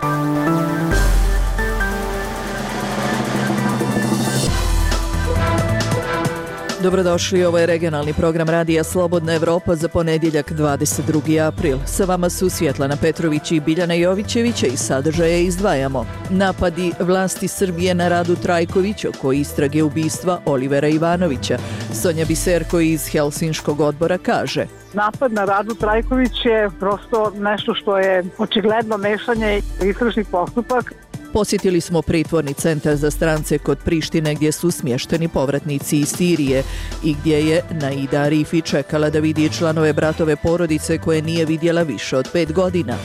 Dobrodošli, ovo je regionalni program Radija Slobodna Evropa za ponedjeljak 22. april. Sa vama su Svjetlana Petrović i Biljana Jovićevića i sadržaje izdvajamo. Napadi vlasti Srbije na Radu Trajković oko istrage ubistva Olivera Ivanovića. Sonja Biserko iz Helsinškog odbora kaže: Napad na Radu Trajković je prosto nešto što je očigledno mešanje istražnih postupak. Posjetili smo pritvorni centar za strance kod Prištine gdje su smješteni povratnici iz Sirije i gdje je Naida Arifi čekala da vidi članove bratove porodice koje nije vidjela više od 5 godina.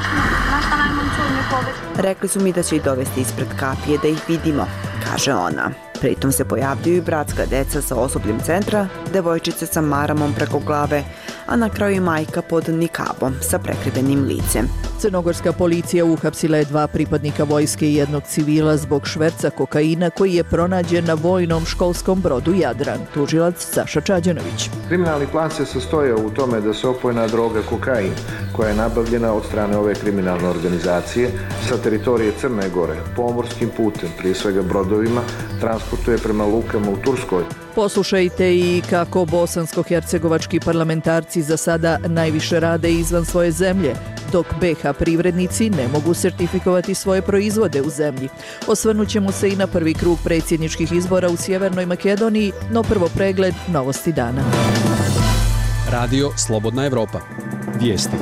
Rekli su mi da će ih dovesti ispred kapije da ih vidimo, kaže ona. Pritom se pojavljuju i bratska deca sa osobljem centra, devojčice sa maramom preko glave, a na kraju i majka pod nikabom sa prekrivenim licem. Crnogorska policija uhapsila je 2 pripadnika vojske i 1 civila zbog šverca kokaina koji je pronađen na vojnom školskom brodu Jadran. Tužilac Saša Čađanović. Kriminalni plan se sastojao u tome da se opojna droga kokain, koja je nabavljena od strane ove kriminalne organizacije sa teritorije Crne Gore, pomorskim putem, prije svega brodovima, transportuje prema lukama u Turskoj. Poslušajte i kako bosansko-hercegovački parlamentarci za sada najviše rade izvan svoje zemlje, dok BiH privrednici ne mogu sertifikovati svoje proizvode u zemlji. Osvrnut ćemo se i na prvi krug predsjedničkih izbora u Sjevernoj Makedoniji, no prvo pregled novosti dana. Radio Slobodna Evropa. Vijesti.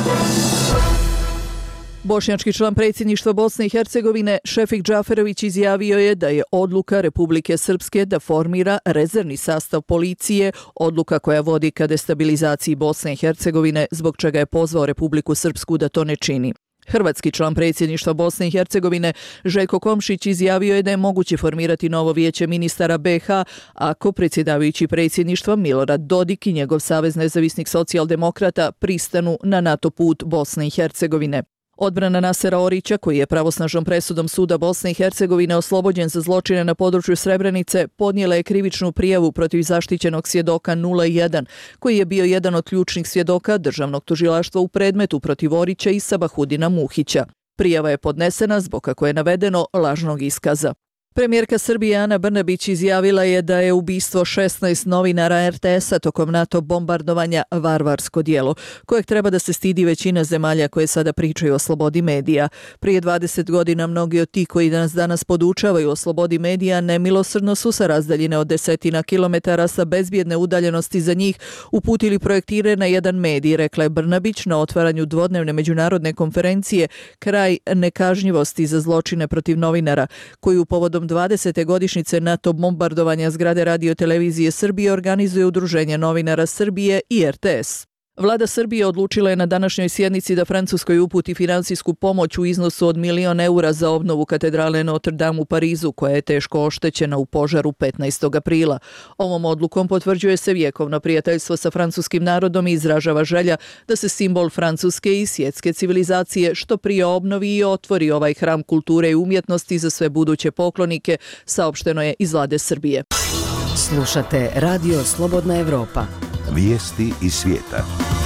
Bošnjački član predsjedništva Bosne i Hercegovine Šefik Džaferović izjavio je da je odluka Republike Srpske da formira rezervni sastav policije, odluka koja vodi ka destabilizaciji Bosne i Hercegovine, zbog čega je pozvao Republiku Srpsku da to ne čini. Hrvatski član predsjedništva Bosne i Hercegovine Željko Komšić izjavio je da je moguće formirati novo vijeće ministara BiH ako predsjedavajući predsjedništva Milorad Dodik i njegov Savez nezavisnih socijaldemokrata pristanu na NATO put Bosne i Hercegovine. Odbrana Nasera Orića, koji je pravosnažnom presudom suda Bosne i Hercegovine oslobođen za zločine na području Srebrenice, podnijela je krivičnu prijavu protiv zaštićenog svjedoka 01, koji je bio jedan od ključnih svjedoka državnog tužilaštva u predmetu protiv Orića i Sabahudina Muhića. Prijava je podnesena zbog, kako je navedeno, lažnog iskaza. Premijerka Srbije Ana Brnabić izjavila je da je ubistvo 16 novinara RTS-a tokom NATO bombardovanja varvarsko djelo, kojeg treba da se stidi većina zemalja koje sada pričaju o slobodi medija. Prije 20 godina mnogi od tih koji nas danas podučavaju o slobodi medija nemilosrdno su sa razdaljine od 10 kilometara sa bezbjedne udaljenosti za njih uputili projektire na jedan medij, rekla je Brnabić na otvaranju dvodnevne međunarodne konferencije Kraj nekažnjivosti za zločine protiv novinara, koju povodom 20. godišnjice NATO bombardovanja zgrade Radio-televizije Srbije organizuje Udruženje novinara Srbije i RTS. Vlada Srbije odlučila je na današnjoj sjednici da Francuskoj uputi finansijsku pomoć u iznosu od 1.000.000 eura za obnovu katedrale Notre Dame u Parizu, koja je teško oštećena u požaru 15. aprila. Ovom odlukom potvrđuje se vjekovno prijateljstvo sa francuskim narodom i izražava želja da se simbol francuske i svjetske civilizacije što prije obnovi i otvori ovaj hram kulture i umjetnosti za sve buduće poklonike, saopšteno je iz Vlade Srbije. Slušate Radio Slobodna Evropa. Vijesti iz svijeta.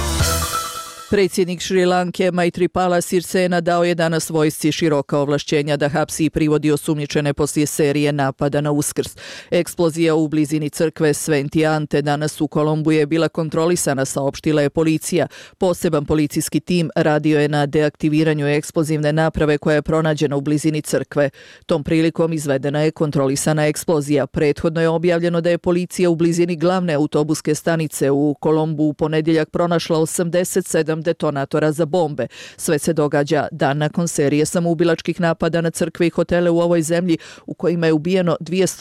Predsjednik Šrilanke Maithripala Sirsena dao je danas vojsci široka ovlašćenja da hapsi i privodi osumnjičene poslije serije napada na Uskrs. Eksplozija u blizini crkve Sveti Ante danas u Kolombu je bila kontrolisana, saopštila je policija. Poseban policijski tim radio je na deaktiviranju eksplozivne naprave koja je pronađena u blizini crkve. Tom prilikom izvedena je kontrolisana eksplozija. Prethodno je objavljeno da je policija u blizini glavne autobuske stanice u Kolombu u ponedjeljak pronašla 87 detonatora za bombe. Sve se događa dan nakon serije samoubilačkih napada na crkve i hotele u ovoj zemlji u kojima je ubijeno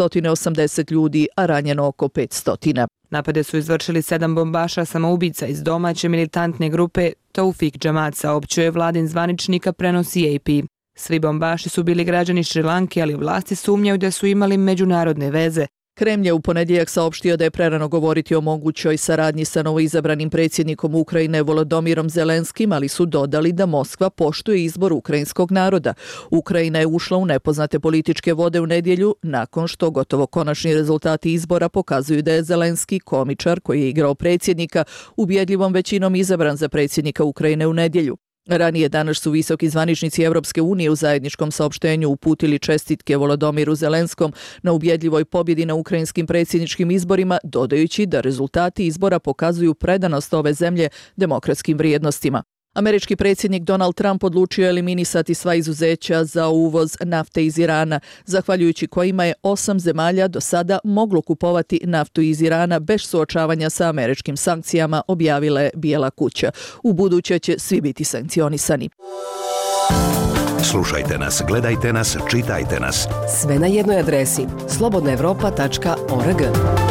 280 ljudi, a ranjeno oko 500. Napade su izvršili 7 bombaša samoubica iz domaće militantne grupe Taufik Džamat, saopćuje vladin zvaničnika, prenosi AP. Svi bombaši su bili građani Šrilanke, ali vlasti sumnjaju da su imali međunarodne veze. Kremlj je u ponedjeljak saopštio da je prerano govoriti o mogućoj saradnji sa novoizabranim predsjednikom Ukrajine Volodimirom Zelenskim, ali su dodali da Moskva poštuje izbor ukrajinskog naroda. Ukrajina je ušla u nepoznate političke vode u nedjelju nakon što gotovo konačni rezultati izbora pokazuju da je Zelenski, komičar koji je igrao predsjednika, ubjedljivom većinom izabran za predsjednika Ukrajine u nedjelju. Ranije danas su visoki zvaničnici Evropske unije u zajedničkom saopštenju uputili čestitke Volodimiru Zelenskom na ubjedljivoj pobjedi na ukrajinskim predsjedničkim izborima, dodajući da rezultati izbora pokazuju predanost ove zemlje demokratskim vrijednostima. Američki predsjednik Donald Trump odlučio eliminisati sva izuzeća za uvoz nafte iz Irana, zahvaljujući kojima je 8 zemalja do sada moglo kupovati naftu iz Irana bez suočavanja sa američkim sankcijama, objavila je Bijela kuća. U buduće će svi biti sankcionisani. Slušajte nas, gledajte nas, čitajte nas. Sve na jednoj adresi slobodnaevropa.org.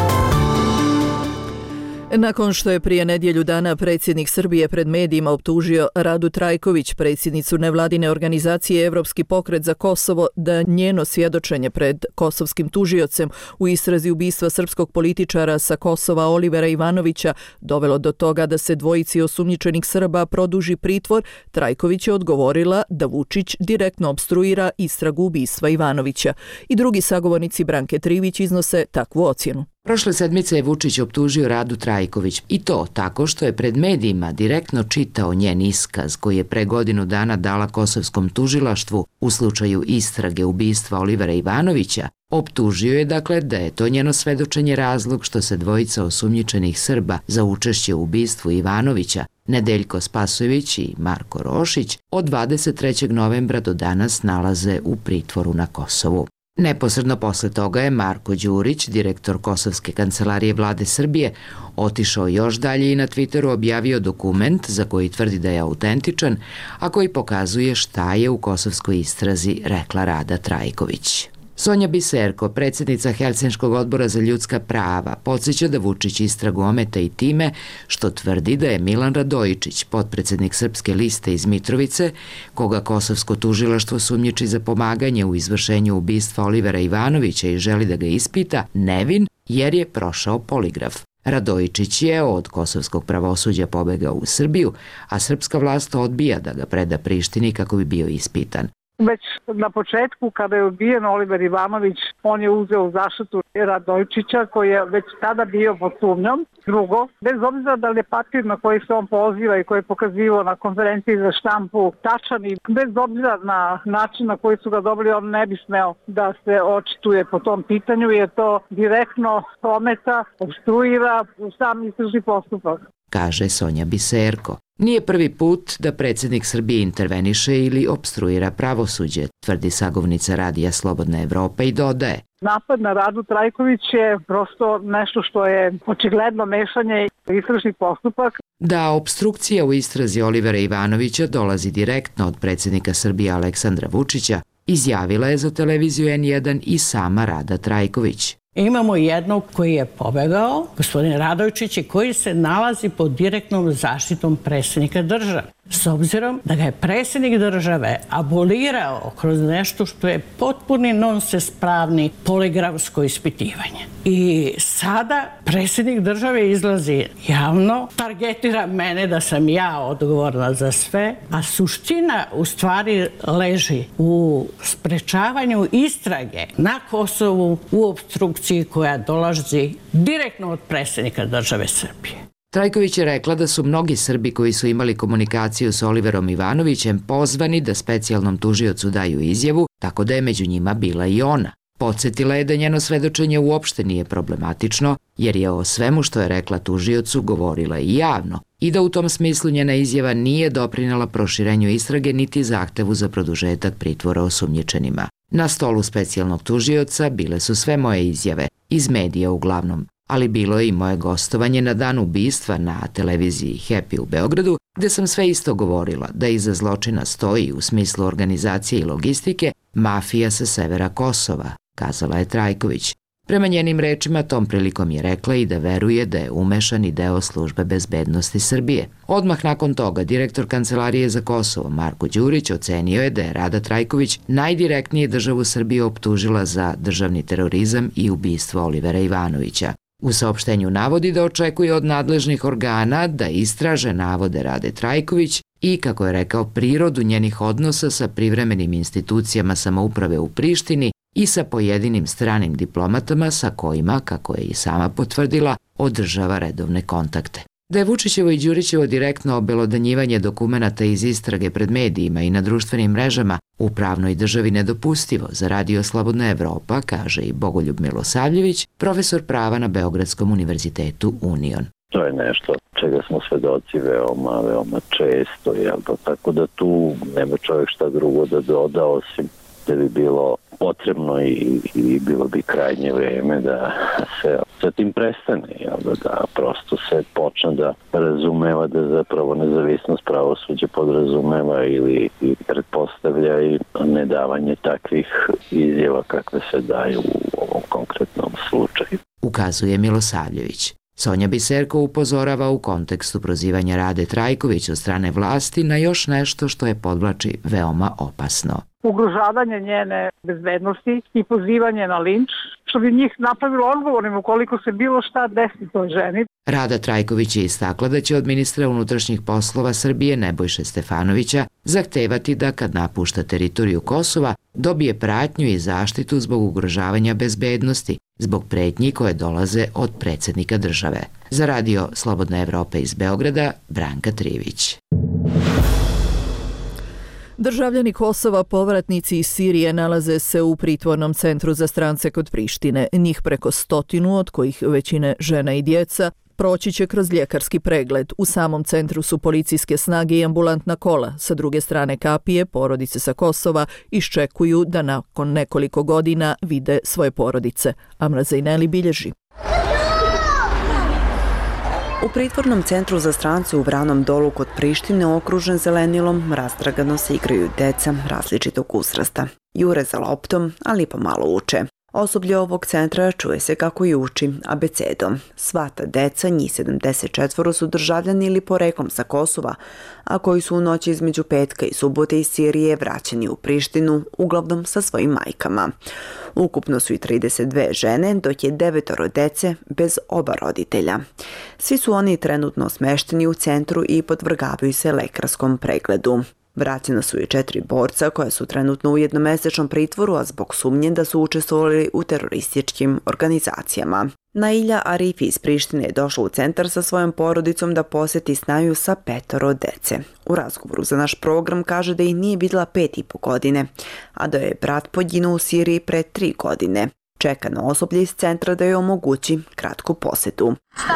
Nakon što je prije nedjelju dana predsjednik Srbije pred medijima optužio Radu Trajković, predsjednicu nevladine organizacije Evropski pokret za Kosovo, da njeno svjedočenje pred kosovskim tužiocem u istrazi ubistva srpskog političara sa Kosova Olivera Ivanovića dovelo do toga da se dvojici osumnjičenih Srba produži pritvor, Trajković je odgovorila da Vučić direktno opstruira istragu ubistva Ivanovića. I drugi sagovornici Branke Trivić iznose takvu ocjenu. Prošle sedmice je Vučić optužio Radu Trajković i to tako što je pred medijima direktno čitao njen iskaz koji je pre godinu dana dala kosovskom tužilaštvu u slučaju istrage ubistva Olivera Ivanovića. Optužio je dakle da je to njeno svedočenje razlog što se dvojica osumnjičenih Srba za učešće u ubistvu Ivanovića, Nedeljko Spasojević i Marko Rošić, od 23. novembra do danas nalaze u pritvoru na Kosovu. Neposredno posle toga je Marko Đurić, direktor Kosovske kancelarije Vlade Srbije, otišao još dalje i na Twitteru objavio dokument za koji tvrdi da je autentičan, a koji pokazuje šta je u kosovskoj istrazi rekla Rada Trajković. Sonja Biserko, predsjednica Helsinškog odbora za ljudska prava, podsjeća da Vučić istragu ometa i time što tvrdi da je Milan Radojičić, potpredsjednik Srpske liste iz Mitrovice, koga kosovsko tužilaštvo sumnjiči za pomaganje u izvršenju ubistva Olivera Ivanovića i želi da ga ispita, nevin jer je prošao poligraf. Radojičić je od kosovskog pravosuđa pobegao u Srbiju, a srpska vlast odbija da ga preda Prištini kako bi bio ispitan. Već na početku, kada je ubijen Oliver Ivanović, on je uzeo u zaštitu Radojičića, koji je već tada bio pod sumnjom. Drugo, bez obzira da li je papir na koji se on poziva i koji je pokazivao na konferenciji za štampu tačan i bez obzira na način na koji su ga dobili, on ne bi smeo da se očituje po tom pitanju, jer to direktno ometa, obstruira sam istražni postupak, kaže Sonja Biserko. Nije prvi put da predsjednik Srbije interveniše ili opstruira pravosuđe, tvrdi sagovornica radija Slobodna Evropa i dodaje. Napad na Radu Trajković je prosto nešto što je očigledno mešanje istražnih postupak. Da opstrukcija u istrazi Olivera Ivanovića dolazi direktno od predsjednika Srbije Aleksandra Vučića, izjavila je za televiziju N1 i sama Rada Trajković. Imamo jednog koji je pobegao, gospodin Radojičić, koji se nalazi pod direktnom zaštitom predsjednika države. S obzirom da ga je predsjednik države abolirao kroz nešto što je potpuni nonsens pravni poligrafsko ispitivanje. I sada predsjednik države izlazi javno, targetira mene da sam ja odgovorna za sve, a suština u stvari leži u sprečavanju istrage na Kosovu u opstrukciji koja dolazi direktno od predsjednika države Srbije. Trajković je rekla da su mnogi Srbi koji su imali komunikaciju s Oliverom Ivanovićem pozvani da specijalnom tužiocu daju izjavu, tako da je među njima bila i ona. Podsjetila je da njeno svedočenje uopšte nije problematično, jer je o svemu što je rekla tužiocu govorila i javno i da u tom smislu njena izjava nije doprinela proširenju istrage niti zahtevu za produžetak pritvora osumnjičenima. Na stolu specijalnog tužioca bile su sve moje izjave, iz medija uglavnom, ali bilo je i moje gostovanje na dan ubistva na televiziji Happy u Beogradu, gde sam sve isto govorila da iza zločina stoji u smislu organizacije i logistike mafija sa severa Kosova, kazala je Trajković. Prema njenim rečima tom prilikom je rekla i da veruje da je umešan i deo službe bezbednosti Srbije. Odmah nakon toga direktor Kancelarije za Kosovo Marko Đurić ocenio je da je Rada Trajković najdirektnije državu Srbije optužila za državni terorizam i ubistvo Olivera Ivanovića. U saopštenju navodi da očekuje od nadležnih organa da istraže navode Rade Trajković i, kako je rekao, prirodu njenih odnosa sa privremenim institucijama samouprave u Prištini i sa pojedinim stranim diplomatama sa kojima, kako je i sama potvrdila, održava redovne kontakte. Da je Vučićevo i Đurićevo direktno obelodanjivanje dokumenata iz istrage pred medijima i na društvenim mrežama u pravnoj državi nedopustivo za Radio Slobodna Evropa, kaže i Bogoljub Milosavljević, profesor prava na Beogradskom univerzitetu Union. To je nešto čega smo svedoci veoma često, tako da tu nema čovjek šta drugo da doda, osim da bi bilo potrebno i bilo bi krajnje vreme da se sa tim prestane, da prosto se počne da razumeva da zapravo nezavisnost pravosuđa podrazumeva ili pretpostavlja i nedavanje takvih izjava kakve se daju u ovom konkretnom slučaju. Ukazuje Milosavljević. Sonja Biserko upozorava u kontekstu prozivanja Rade Trajković od strane vlasti na još nešto što je podvlači veoma opasno. Ugrožavanje njene bezbednosti i pozivanje na linč, što bi njih napravilo odgovornim ukoliko se bilo šta desi toj ženi. Rada Trajković je istakla da će od ministra unutrašnjih poslova Srbije Nebojše Stefanovića zahtevati da kad napušta teritoriju Kosova dobije pratnju i zaštitu zbog ugrožavanja bezbednosti, zbog pretnji koje dolaze od predsjednika države. Za Radio Slobodna Evropa iz Beograda, Branka Trivić. Državljani Kosova, povratnici iz Sirije, nalaze se u pritvornom centru za strance kod Prištine. Njih preko 100, od kojih većine žena i djeca, proći će kroz ljekarski pregled. U samom centru su policijske snage i ambulantna kola. Sa druge strane kapije, porodice sa Kosova iščekuju da nakon nekoliko godina vide svoje porodice. Amra Zajneli bilježi. U pritvornom centru za strance u Vranom Dolu kod Prištine, okružen zelenilom, rastragano se igraju deca različitog uzrasta. Jure za loptom, ali pomalo uče. Osoblje ovog centra čuje se kako i uči abecedom. Sva ta deca, njih 74, su državljani ili poreklom sa Kosova, a koji su u noći između petka i subote iz Sirije vraćeni u Prištinu, uglavnom sa svojim majkama. Ukupno su i 32 žene, dok je 9 dece bez oba roditelja. Svi su oni trenutno smešteni u centru i podvrgavaju se lekarskom pregledu. Vraćena su i 4 borca koja su trenutno u jednomesečnom pritvoru, a zbog sumnje da su učestvovali u terorističkim organizacijama. Nailja Arifi iz Prištine je došla u centar sa svojom porodicom da posjeti snaju sa 5 dece. U razgovoru za naš program kaže da ih nije vidjela 5,5 godine, a da je brat poginuo u Siriji pre 3 godine. Čeka na osoblje iz centra da joj omogući kratku posjetu.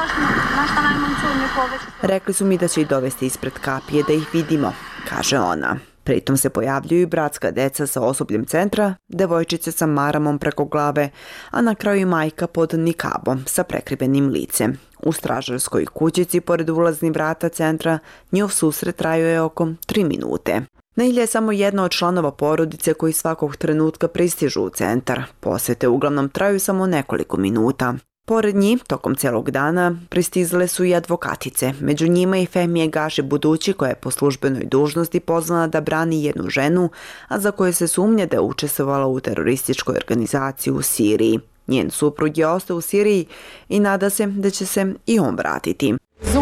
Rekli su mi da će ih dovesti ispred kapije da ih vidimo, kaže ona. Pritom se pojavljuju i bratska deca sa osobljem centra, devojčice sa maramom preko glave, a na kraju i majka pod nikabom sa prekrivenim licem. U stražarskoj kućici pored ulaznih vrata centra njihov susret trajao je oko 3 minute. Nailja je samo jedna od članova porodice koji svakog trenutka pristižu u centar. Posjete uglavnom traju samo nekoliko minuta. Pored njih, tokom celog dana, pristizale su i advokatice. Među njima i Fehmije Gaši Budući, koja je po službenoj dužnosti pozvana da brani jednu ženu, a za koju se sumnja da je učestvovala u terorističkoj organizaciji u Siriji. Njen suprug je ostao u Siriji i nada se da će se i on vratiti.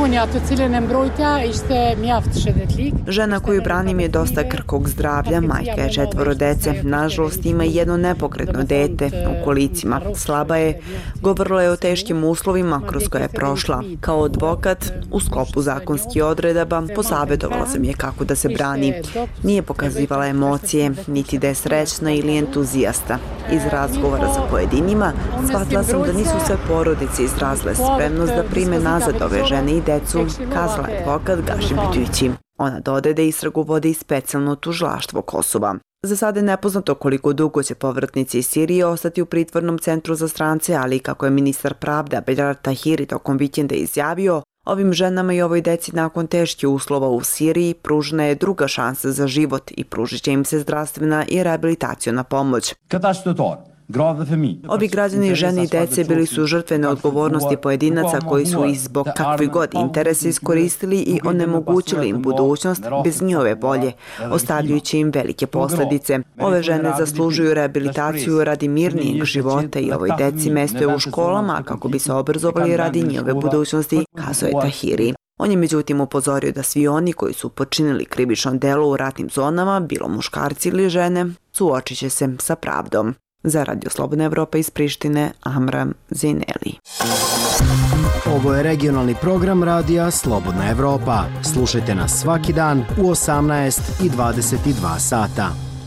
Žena koju branim je dosta krhkog zdravlja, majka je 4 dece, nažalost ima i jedno nepokretno dete u kolicima. Slaba je, govorila je o teškim uslovima kroz koje je prošla. Kao advokat, u sklopu zakonskih odredaba, posavjetovala sam je kako da se brani. Nije pokazivala emocije, niti da je srećna ili entuzijasta. Iz razgovora sa pojedinima, shvatila sam da nisu sve porodice izrazile spremnost da prime nazad ove žene i decu, kazala je advokat Gaši Budući. Ona dodaje da istragu vodi i specijalno tužilaštvo Kosova. Za sada je nepoznato koliko dugo će povratnici iz Sirije ostati u pritvornom centru za strance, ali kako je ministar pravde Abdel Tahiri tokom vikenda izjavio, ovim ženama i ovoj deci nakon teških uslova u Siriji pružena je druga šansa za život i pružit će im se zdravstvena i rehabilitaciona pomoć. Ovi građani, žene i dece bili su žrtve neodgovornosti pojedinaca koji su ih zbog kakvih god interesa iskoristili i onemogućili im budućnost bez njihove volje, ostavljajući im velike posljedice. Ove žene zaslužuju rehabilitaciju radi mirnijeg života i ovoj deci mesto je u školama kako bi se obrazovali radi njihove budućnosti, kazuje Tahiri. On je međutim upozorio da svi oni koji su počinili krivično delo u ratnim zonama, bilo muškarci ili žene, suočit će se sa pravdom. Za Radio Slobodna Evropa iz Prištine, Amram Zineli. Ovo je regionalni program radija Slobodna Evropa. Slušajte nas svaki dan u 18 i 22 sata.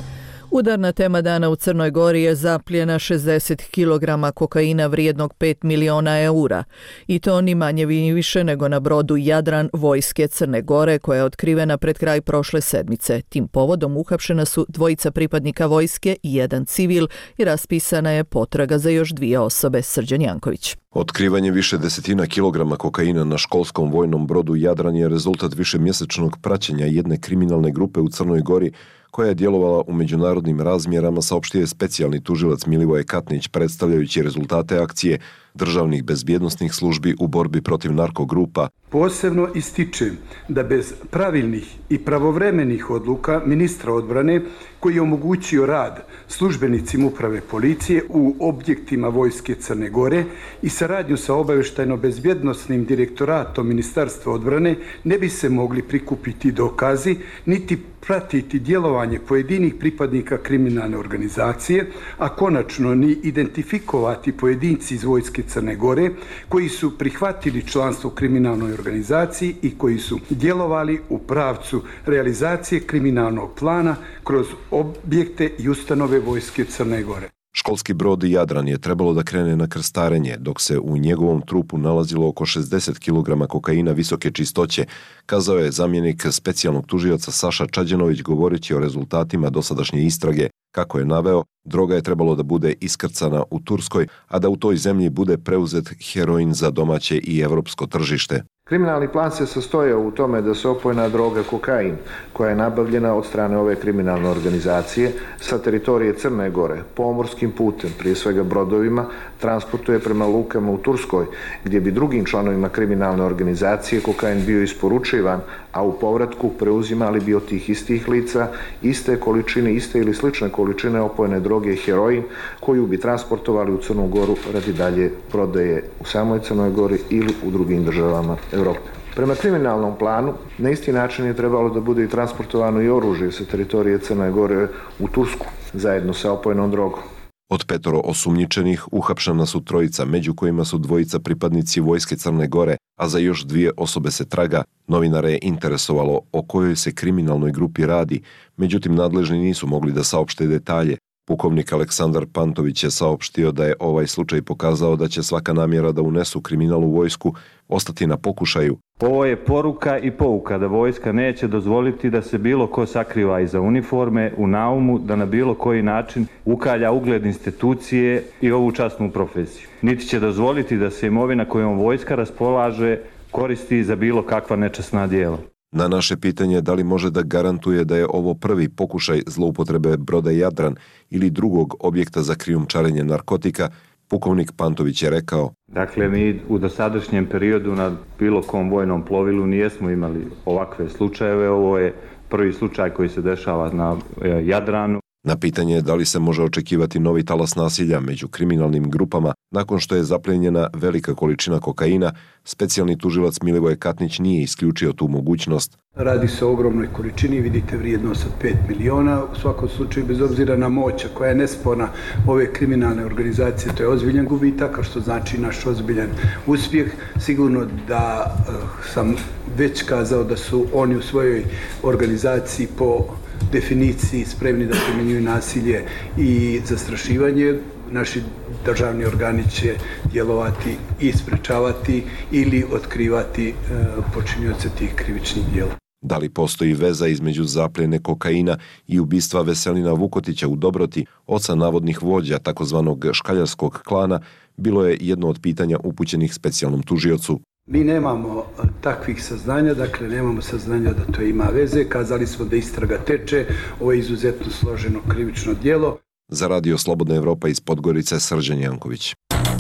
Udarna tema dana u Crnoj Gori je zapljena 60 kg kokaina vrijednog 5 miliona eura. I to ni manje ni više nego na brodu Jadran vojske Crne Gore koja je otkrivena pred kraj prošle sedmice. Tim povodom uhapšena su 2 pripadnika vojske i 1 civil i raspisana je potraga za još 2 osobe. Srđan Janković. Otkrivanje više desetina kilograma kokaina na školskom vojnom brodu Jadran je rezultat višemjesečnog praćenja jedne kriminalne grupe u Crnoj Gori koja je djelovala u međunarodnim razmjerama, saopštio je specijalni tužilac Milivoje Katnić predstavljajući rezultate akcije državnih bezbjednosnih službi u borbi protiv narkogrupa. Posebno ističem da bez pravilnih i pravovremenih odluka ministra odbrane koji je omogućio rad službenicima uprave policije u objektima vojske Crne Gore i saradnju sa obavještajno-bezbjednosnim direktoratom Ministarstva odbrane ne bi se mogli prikupiti dokazi niti pratiti djelovanje pojedinih pripadnika kriminalne organizacije, a konačno ni identifikovati pojedinci iz vojske Crne Gore koji su prihvatili članstvo u kriminalnoj organizaciji i koji su djelovali u pravcu realizacije kriminalnog plana kroz objekte i ustanove vojske Crne Gore. Školski brod Jadran je trebalo da krene na krstarenje, dok se u njegovom trupu nalazilo oko 60 kg kokaina visoke čistoće, kazao je zamjenik specijalnog tužioca Saša Čađanović govoreći o rezultatima dosadašnje istrage. Kako je naveo, droga je trebalo da bude iskrcana u Turskoj, a da u toj zemlji bude preuzet heroin za domaće i evropsko tržište. Kriminalni plan se sastoje u tome da se opojna droga kokain, koja je nabavljena od strane ove kriminalne organizacije sa teritorije Crne Gore, pomorskim putem, prije svega brodovima, transportuje prema lukama u Turskoj, gdje bi drugim članovima kriminalne organizacije kokain bio isporučivan, a u povratku preuzimali bi od tih istih lica iste količine, iste ili slične količine opojne droge heroin, koju bi transportovali u Crnu Goru radi dalje prodaje u samoj Crnoj Gori ili u drugim državama Evrope. Prema kriminalnom planu, na isti način je trebalo da bude i transportovano i oružje sa teritorije Crne Gore u Tursku, zajedno sa opojnom drogom. Od 5 osumnjičenih uhapšena su 3, među kojima su 2 pripadnici vojske Crne Gore, a za još 2 osobe se traga. Novinare je interesovalo o kojoj se kriminalnoj grupi radi, međutim nadležni nisu mogli da saopšte detalje. Pukovnik Aleksandar Pantović je saopštio da je ovaj slučaj pokazao da će svaka namjera da unesu kriminal u vojsku ostati na pokušaju. Ovo je poruka i pouka da vojska neće dozvoliti da se bilo ko sakriva iza uniforme u naumu da na bilo koji način ukalja ugled institucije i ovu časnu profesiju. Niti će dozvoliti da se imovina kojom vojska raspolaže koristi za bilo kakva nečasna djela. Na naše pitanje da li može da garantuje da je ovo prvi pokušaj zloupotrebe broda Jadran ili drugog objekta za krijumčarenje narkotika, pukovnik Pantović je rekao: Dakle, mi u dosadašnjem periodu na bilo kom vojnom plovilu nijesmo imali ovakve slučajeve. Ovo je prvi slučaj koji se dešava na Jadranu. Na pitanje da li se može očekivati novi talas nasilja među kriminalnim grupama nakon što je zaplijenjena velika količina kokaina, specijalni tužilac Milivoje Katnić nije isključio tu mogućnost. Radi se o ogromnoj količini, vidite vrijednost od 5 miliona, u svakom slučaju bez obzira na moć koja je nesporna ove kriminalne organizacije, to je ozbiljan gubitak, što znači naš ozbiljan uspjeh. Sigurno da sam već kazao da su oni u svojoj organizaciji po definiciji spremni da primjenjuju nasilje i zastrašivanje. Naši državni organi će djelovati i sprečavati ili otkrivati počinioce tih krivičnih djela. Da li postoji veza između zapljene kokaina i ubistva Veselina Vukotića u Dobroti, oca navodnih vođa takozvanog škaljarskog klana, bilo je jedno od pitanja upućenih specijalnom tužiocu. Mi nemamo takvih saznanja, dakle nemamo saznanja da to ima veze. Kazali smo da istraga teče, ovo je izuzetno složeno krivično djelo. Za Radio Slobodna Evropa iz Podgorice, Srđan Janković.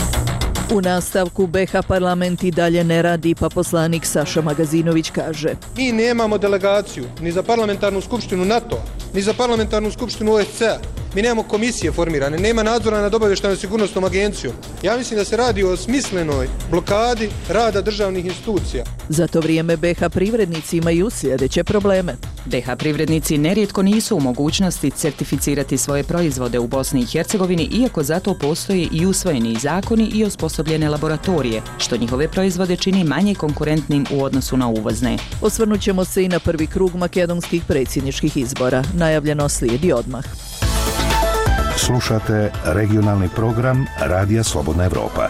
U nastavku BiH parlament i dalje ne radi, pa poslanik Saša Magazinović kaže: Mi nemamo delegaciju ni za parlamentarnu skupštinu NATO, ni za parlamentarnu skupštinu OSCE-a, mi nemamo komisije formirane, nema nadzora nad obavještajnom sigurnosnom agencijom. Ja mislim da se radi o smislenoj blokadi rada državnih institucija. Za to vrijeme BiH privrednici imaju sljedeće probleme. BiH privrednici nerijetko nisu u mogućnosti certificirati svoje proizvode u Bosni i Hercegovini, iako zato postoje i usvojeni zakoni i osposobljene laboratorije, što njihove proizvode čini manje konkurentnim u odnosu na uvozne. Osvrnut ćemo se i na prvi krug makedonskih predsjedničkih izbora. Najavljeno slijedi odmah. Slušate regionalni program Radija Slobodna Evropa.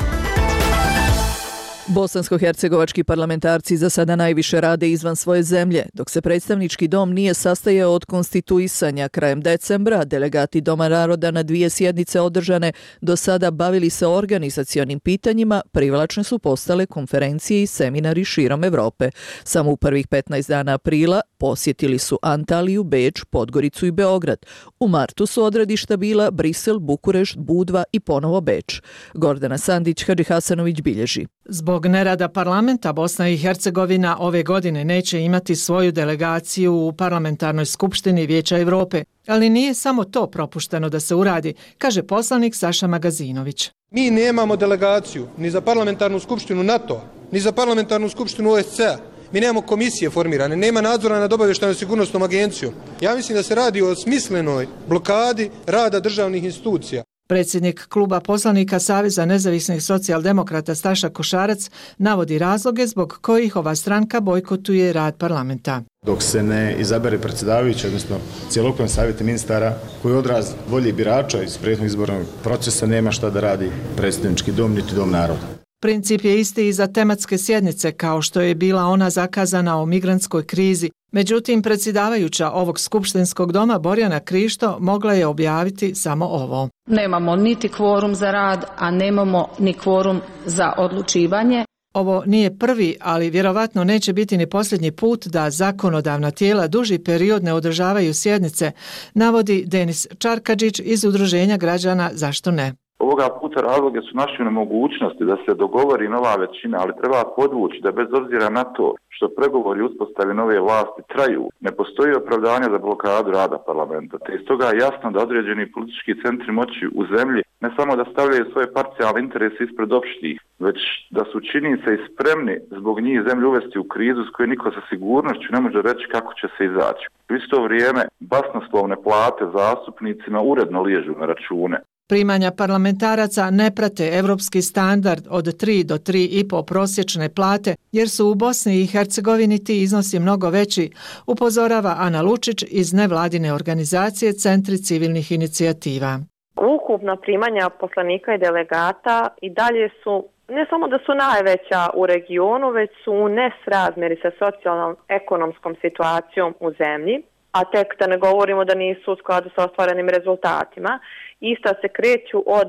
Bosansko-hercegovački parlamentarci za sada najviše rade izvan svoje zemlje. Dok se predstavnički dom nije sastajao od konstituisanja krajem decembra, delegati Doma naroda na 2 sjednice održane do sada bavili se organizacionim pitanjima, privlačne su postale konferencije i seminari širom Evrope. Samo u prvih 15 dana aprila posjetili su Antaliju, Beč, Podgoricu i Beograd. U martu su odredišta bila Brisel, Bukurešt, Budva i ponovo Beč. Gordana Sandić, Hadži Hasanović bilježi. Zbog nerada parlamenta, Bosna i Hercegovina ove godine neće imati svoju delegaciju u parlamentarnoj skupštini Vijeća Europe, ali nije samo to propušteno da se uradi, kaže poslanik Saša Magazinović. Mi nemamo delegaciju ni za parlamentarnu skupštinu NATO-a, ni za parlamentarnu skupštinu OSCE-a. Mi nemamo komisije formirane, nema nadzora nad obavještajnom sigurnosnom agencijom. Ja mislim da se radi o smislenoj blokadi rada državnih institucija. Predsjednik kluba poslanika Saveza nezavisnih socijaldemokrata Staša Košarac navodi razloge zbog kojih ova stranka bojkotuje rad parlamenta. Dok se ne izabere predsjedavajući, odnosno cjelokupan savjet ministara koji je odraz volje birača iz prethodnog izbornog procesa, nema šta da radi predsjednički dom niti dom naroda. Princip je isti i za tematske sjednice, kao što je bila ona zakazana o migrantskoj krizi. Međutim, predsjedavajuća ovog skupštinskog doma Borjana Krišto mogla je objaviti samo ovo. Nemamo niti kvorum za rad, a nemamo ni kvorum za odlučivanje. Ovo nije prvi, ali vjerovatno neće biti ni posljednji put da zakonodavna tijela duži period ne održavaju sjednice, navodi Denis Čarkadžić iz Udruženja građana Zašto ne? Ovoga puta razloge su naše nemogućnosti da se dogovori nova većina, ali treba podvući da bez obzira na to što pregovori uspostavi nove vlasti traju, ne postoji opravdanje za blokadu rada parlamenta. Te iz toga je jasno da određeni politički centri moći u zemlji ne samo da stavljaju svoje parcijalne interese ispred opštih, već da su čini se i spremni zbog njih zemlju uvesti u krizu s kojoj niko sa sigurnošću ne može reći kako će se izaći. U isto vrijeme basnoslovne plate zastupnicima uredno liježu na račune. Primanja parlamentaraca ne prate evropski standard od 3 do 3,5 prosječne plate, jer su u Bosni i Hercegovini ti iznosi mnogo veći, upozorava Ana Lučić iz nevladine organizacije Centri civilnih inicijativa. Ukupna primanja poslanika i delegata i dalje su, ne samo da su najveća u regionu, već su u nesrazmjeri sa socijalno-ekonomskom situacijom u zemlji, a tek da ne govorimo da nisu u skladu sa ostvarenim rezultatima. Ista se kreću od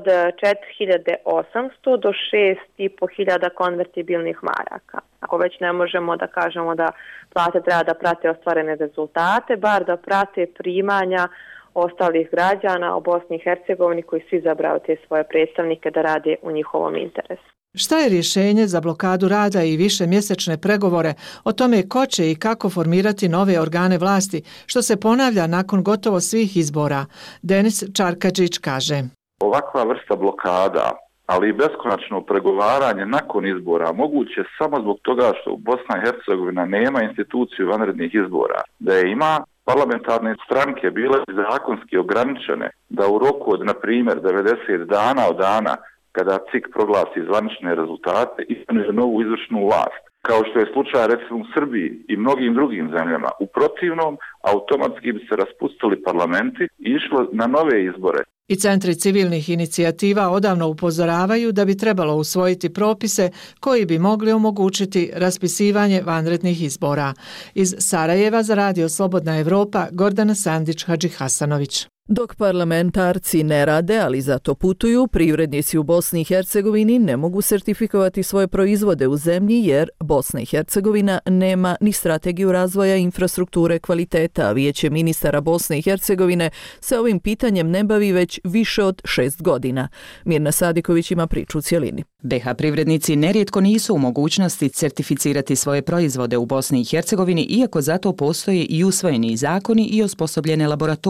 4.800 do 6.500 konvertibilnih maraka. Ako već ne možemo da kažemo da plate treba da prate ostvarene rezultate, bar da prate primanja ostalih građana u Bosni i Hercegovini koji su izabrali te svoje predstavnike da rade u njihovom interesu. Šta je rješenje za blokadu rada i višemjesečne pregovore o tome ko će i kako formirati nove organe vlasti, što se ponavlja nakon gotovo svih izbora? Denis Čarkadžić kaže. Ovakva vrsta blokada, ali i beskonačno pregovaranje nakon izbora moguće samo zbog toga što Bosna i Hercegovina nema instituciju vanrednih izbora. Da je ima, parlamentarne stranke bile zakonski ograničene da u roku od, na primjer, 90 dana od dana kada CIK proglasi zvanične rezultate i imenuje novu izvršnu vlast, kao što je slučaj recimo u Srbiji i mnogim drugim zemljama. U protivnom, automatski bi se raspustili parlamenti i išlo na nove izbore. I centri civilnih inicijativa odavno upozoravaju da bi trebalo usvojiti propise koji bi mogli omogućiti raspisivanje vanrednih izbora. Iz Sarajeva za Radio Slobodna Evropa, Gordana Sandić, Hadži Hasanović. Dok parlamentarci ne rade, ali zato putuju, privrednici u Bosni i Hercegovini ne mogu sertifikovati svoje proizvode u zemlji jer Bosna i Hercegovina nema ni strategiju razvoja infrastrukture kvaliteta, a Vijeće ministara Bosne i Hercegovine se ovim pitanjem ne bavi već više od 6 godina. Mirna Sadiković ima priču u cjelini. BiH privrednici nerijetko nisu u mogućnosti certificirati svoje proizvode u Bosni i Hercegovini, iako zato postoje i usvojeni zakoni i osposobljene laboratorije,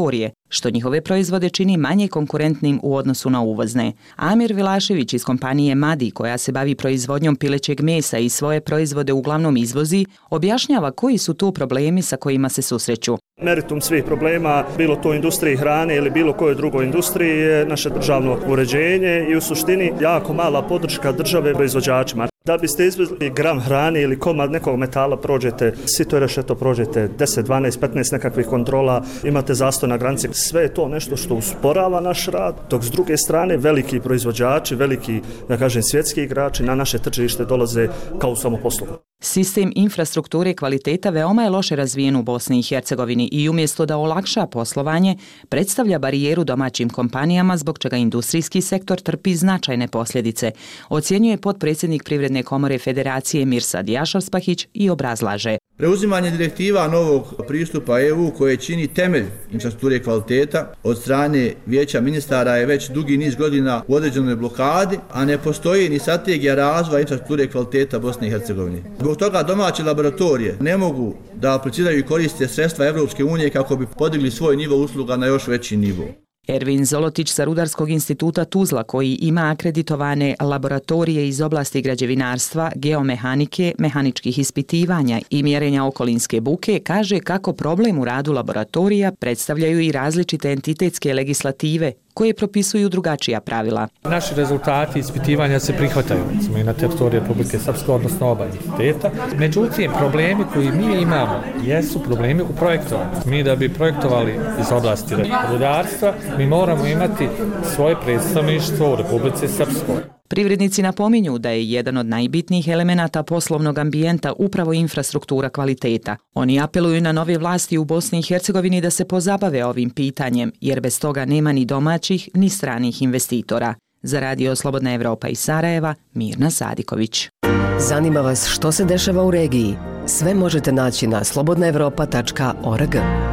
što njihove proizvode čini manje konkurentnim u odnosu na uvozne. Amir Vilašević iz kompanije Madi, koja se bavi proizvodnjom pilećeg mesa i svoje proizvode uglavnom izvozi, objašnjava koji su to problemi sa kojima se susreću. Meritum svih problema, bilo to u industriji hrane ili bilo kojoj drugoj industriji, je naše državno uređenje i u suštini jako mala podrška države proizvođačima. Da biste izvezli gram hrane ili komad nekog metala, prođete sito i rešeto, prođete 10, 12, 15 nekakvih kontrola, imate zastoj na granici. Sve je to nešto što usporava naš rad, dok s druge strane veliki proizvođači, veliki, da kažem, svjetski igrači na naše tržište dolaze kao u samoposlugu. Sistem infrastrukture kvaliteta veoma je loše razvijen u Bosni i Hercegovini i umjesto da olakša poslovanje, predstavlja barijeru domaćim kompanijama zbog čega industrijski sektor trpi značajne posljedice, ocjenjuje potpredsjednik Privredne komore Federacije Mirsad Jašavspahić i obrazlaže. Preuzimanje direktiva novog pristupa EU koje čini temelj infrastrukture kvaliteta od strane Vijeća ministara je već dugi niz godina u određenoj blokadi, a ne postoji ni strategija razvoja infrastrukture kvaliteta Bosne i Hercegovine. Zbog toga domaće laboratorije ne mogu da apliciraju i koriste sredstva Evropske unije kako bi podigli svoj nivo usluga na još veći nivo. Ervin Zolotić sa Rudarskog instituta Tuzla, koji ima akreditovane laboratorije iz oblasti građevinarstva, geomehanike, mehaničkih ispitivanja i mjerenja okolinske buke, kaže kako problem u radu laboratorija predstavljaju i različite entitetske legislative koje propisuju drugačija pravila. Naši rezultati ispitivanja se prihvataju i na teritoriji Republike Srpske, odnosno oba entiteta. Međutim, problemi koji mi imamo jesu problemi u projektovanju. Mi da bi projektovali iz oblasti rudarstva, mi moramo imati svoje predstavništvo u Republici Srpskoj. Privrednici napominju da je jedan od najbitnijih elemenata poslovnog ambijenta upravo infrastruktura kvaliteta. Oni apeluju na nove vlasti u Bosni i Hercegovini da se pozabave ovim pitanjem, jer bez toga nema ni domaćih ni stranih investitora. Za Radio Slobodna Evropa iz Sarajeva, Mirna Sadiković. Zanima vas što se dešava u regiji? Sve možete naći na slobodnaevropa.org.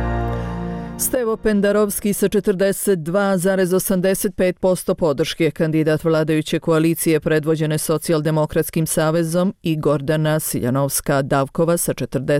Stevo Pendarovski sa 42,85% podrške, kandidat vladajuće koalicije predvođene Socijaldemokratskim savezom, i Gordana Siljanovska-Davkova sa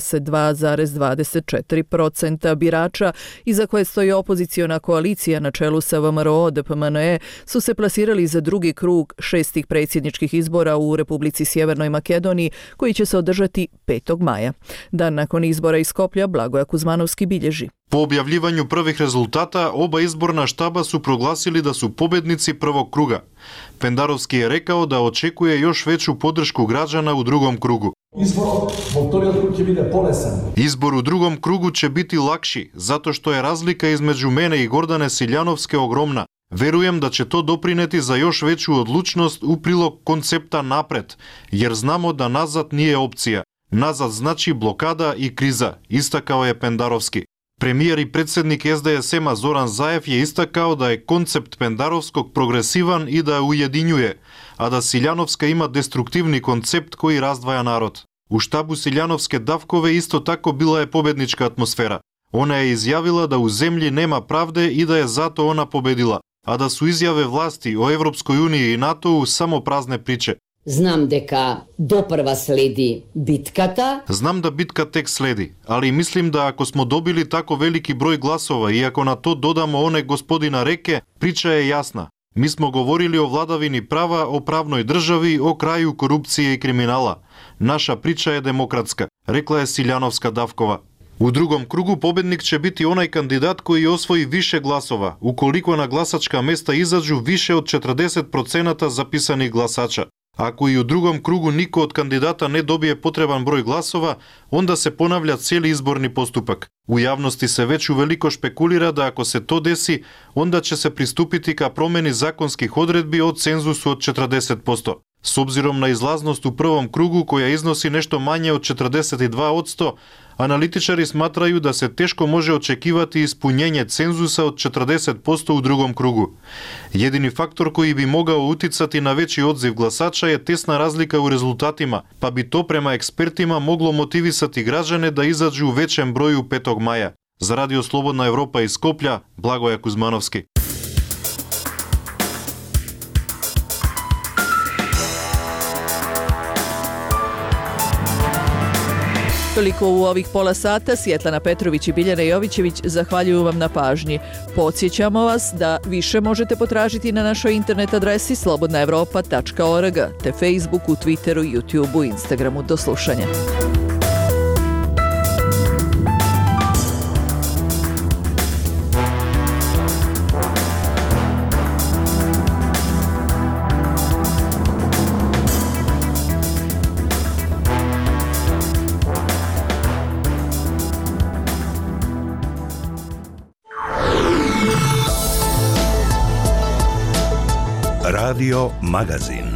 42,24% birača, iza koje stoji opoziciona koalicija na čelu sa VMRO-DPMNE, su se plasirali za drugi krug 6. predsjedničkih izbora u Republici Sjevernoj Makedoniji, koji će se održati 5. maja. Dan nakon izbora iz Skoplja, Blagoja Kuzmanovski bilježi. Po objavljivanju prvih rezultata, oba izborna štaba su proglasili da su pobednici prvog kruga. Pendarovski je rekao da očekuje još veću podršku građana u drugom krugu. Izbor u drugom krugu će biti lakši, zato što je razlika između mene i Gordane Siljanovske ogromna. Verujem da će to doprineti za još veću odlučnost u prilog koncepta napred, jer znamo da nazad nije opcija. Nazad znači blokada i kriza, istakao je Pendarovski. Premijer i predsjednik SDSM-a Zoran Zaev je istakao da je koncept Pendarovskog progresivan i da ujedinjuje, a da Siljanovska ima destruktivni koncept koji razdvaja narod. U štabu Siljanovske Davkove isto tako bila je pobednička atmosfera. Ona je izjavila da u zemlji nema pravde i da je zato ona pobedila, a da su izjave vlasti o Evropskoj uniji i NATO-u samo prazne priče. Znam deka doprva sledi bitkata. Znam da bitka tek sledi, ali mislim da ako smo dobili tako veliki broj glasova i ako na to dodamo one gospodina Reke, priča je jasna. Mi smo govorili o vladavini prava, o pravnoj državi, o kraju korupcije i kriminala. Naša priča je demokratska, rekla je Siljanovska-Davkova. U drugom krugu pobednik će biti onaj kandidat koji osvoji više glasova, ukoliko na glasačka mesta izađu više od 40% zapisanih glasača. Ako i u drugom krugu niko od kandidata ne dobije potreban broj glasova, onda se ponavlja cijeli izborni postupak. U javnosti se već uveliko špekulira da ako se to desi, onda će se pristupiti ka promjeni zakonskih odredbi o cenzusu od 40%. S obzirom na izlaznost u prvom krugu koja iznosi nešto manje od 42%, analitičari smatraju da se teško može očekivati ispunjenje cenzusa od 40% u drugom krugu. Jedini faktor koji bi mogao uticati na veći odziv glasača je tesna razlika u rezultatima, pa bi to prema ekspertima moglo motivisati građane da izađu u većem broju 5. maja. Za Radio Slobodna Evropa iz Skoplja, Blagoja Kuzmanovski. Toliko u ovih pola sata. Svjetlana Petrović i Biljana Jovićević zahvaljuju vam na pažnji. Podsjećamo vas da više možete potražiti na našoj internet adresi slobodnaevropa.org te Facebooku, Twitteru, YouTubeu, Instagramu. Do slušanja. Radio Magazin.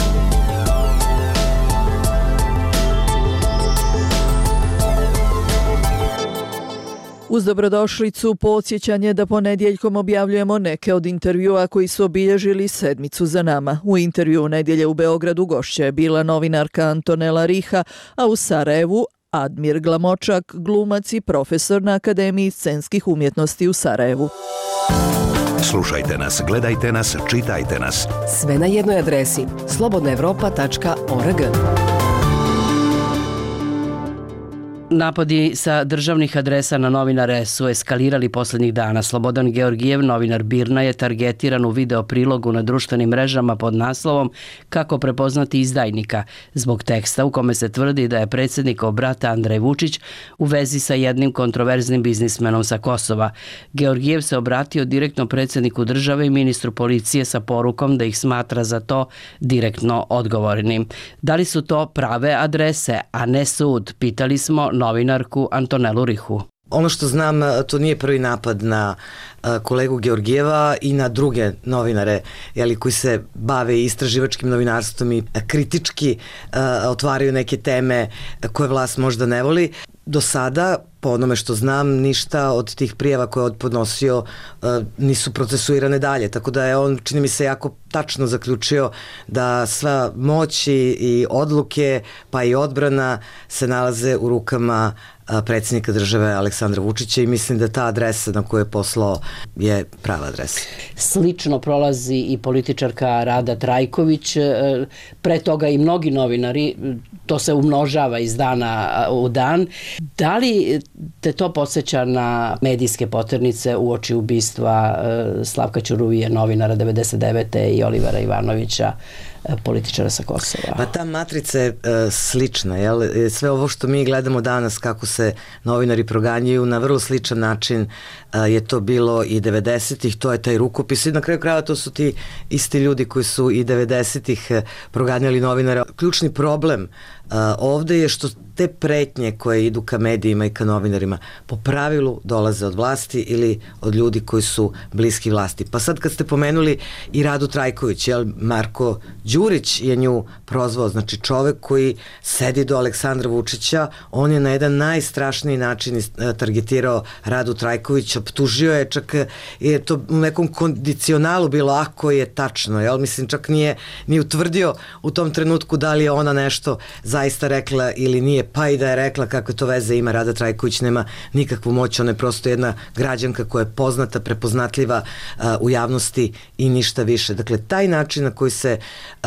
Uz dobrodošlicu podsjećanje da ponedjeljkom objavljujemo neke od intervjua koji su obilježili sedmicu za nama. U intervju nedjelje u Beogradu gošća je bila novinarka Antonela Riha, a u Sarajevu Admir Glamočak, glumac i profesor na Akademiji scenskih umjetnosti u Sarajevu. Slušajte nas, gledajte nas, čitajte nas. Sve na jednoj adresi slobodnaevropa.org. Napadi sa državnih adresa na novinare su eskalirali posljednjih dana. Slobodan Georgijev, novinar BIRN-a, je targetiran u video prilogu na društvenim mrežama pod naslovom "Kako prepoznati izdajnika" zbog teksta u kome se tvrdi da je predsjednikov brat Andrej Vučić u vezi sa jednim kontroverznim biznismenom sa Kosova. Georgijev se obratio direktno predsjedniku države i ministru policije sa porukom da ih smatra za to direktno odgovornim. Da li su to prave adrese, a ne sud, pitali smo novinarku Antonelu Rihu. Ono što znam, to nije prvi napad na kolegu Georgijeva i na druge novinare koji se bave istraživačkim novinarstvom i kritički otvaraju neke teme koje vlast možda ne voli. Do sada, po onome što znam, ništa od tih prijava koje je podnosio nisu procesuirane dalje, tako da je on, čini mi se, jako tačno zaključio da sva moć i odluke pa i odbrana se nalaze u rukama predsjednika države Aleksandra Vučića i mislim da ta adresa na koju je poslao je prava adresa. Slično prolazi i političarka Rada Trajković, pre toga i mnogi novinari, to se umnožava iz dana u dan. Da li te to podsjeća na medijske poternice uoči ubistva Slavka Ćuruvije, novinara 99. i Olivera Ivanovića, političara sa Kosova? Pa ta matrica je slična, sve ovo što mi gledamo danas kako se novinari proganjaju, na vrlo sličan način je to bilo i 90-ih, to je taj rukopis i na kraju krajeva to su ti isti ljudi koji su i 90-ih proganjali novinara. Ključni problem ovde je što te pretnje koje idu ka medijima i ka novinarima po pravilu dolaze od vlasti ili od ljudi koji su bliski vlasti. Pa sad kad ste pomenuli i Radu Trajković, Marko Đurić je nju prozvao, znači čovek koji sedi do Aleksandra Vučića, on je na jedan najstrašniji način targetirao Radu Trajković, optužio je, čak je to u nekom kondicionalu bilo ako je tačno, mislim čak nije utvrdio u tom trenutku da li je ona nešto zaista rekla ili nije, pa i da je rekla kako to veze ima, Rada Trajković nema nikakvu moć, ona je prosto jedna građanka koja je poznata, prepoznatljiva u javnosti i ništa više. Dakle, taj način na koji se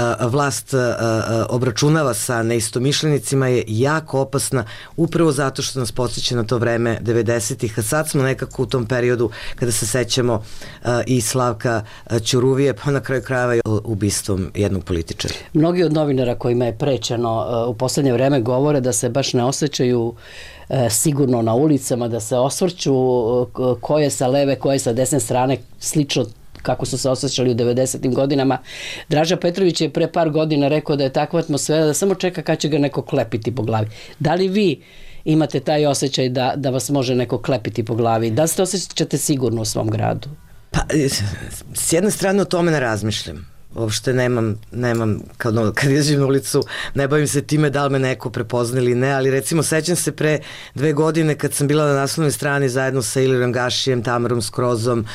vlast obračunava sa neistomišljenicima je jako opasna, upravo zato što nas podsjeća na to vreme 90-ih, a sad smo nekako u tom periodu kada se sećamo i Slavka Ćuruvije, pa na kraju krajeva ubistvom jednog političara. Mnogi od novinara kojima je prećeno u poslednje vreme govore da se baš ne osjećaju sigurno na ulicama, da se osvrću ko je sa leve, ko je sa desne strane, slično kako su se osjećali u 90. godinama. Draža Petrović je pre par godina rekao da je takva atmosfera da samo čeka kad će ga neko klepiti po glavi. Da li vi imate taj osjećaj da vas može neko klepiti po glavi? Da li se osjećate sigurno u svom gradu? Pa, s jedne strane o tome ne razmišljam. Uopšte nemam kad izađem na ulicu, ne bavim se time da li me neko prepozna ili ne, ali recimo sećam se pre 2 godine kad sam bila na naslovnoj strani zajedno sa Ilirom Gašijem, Tamarom Skrozom,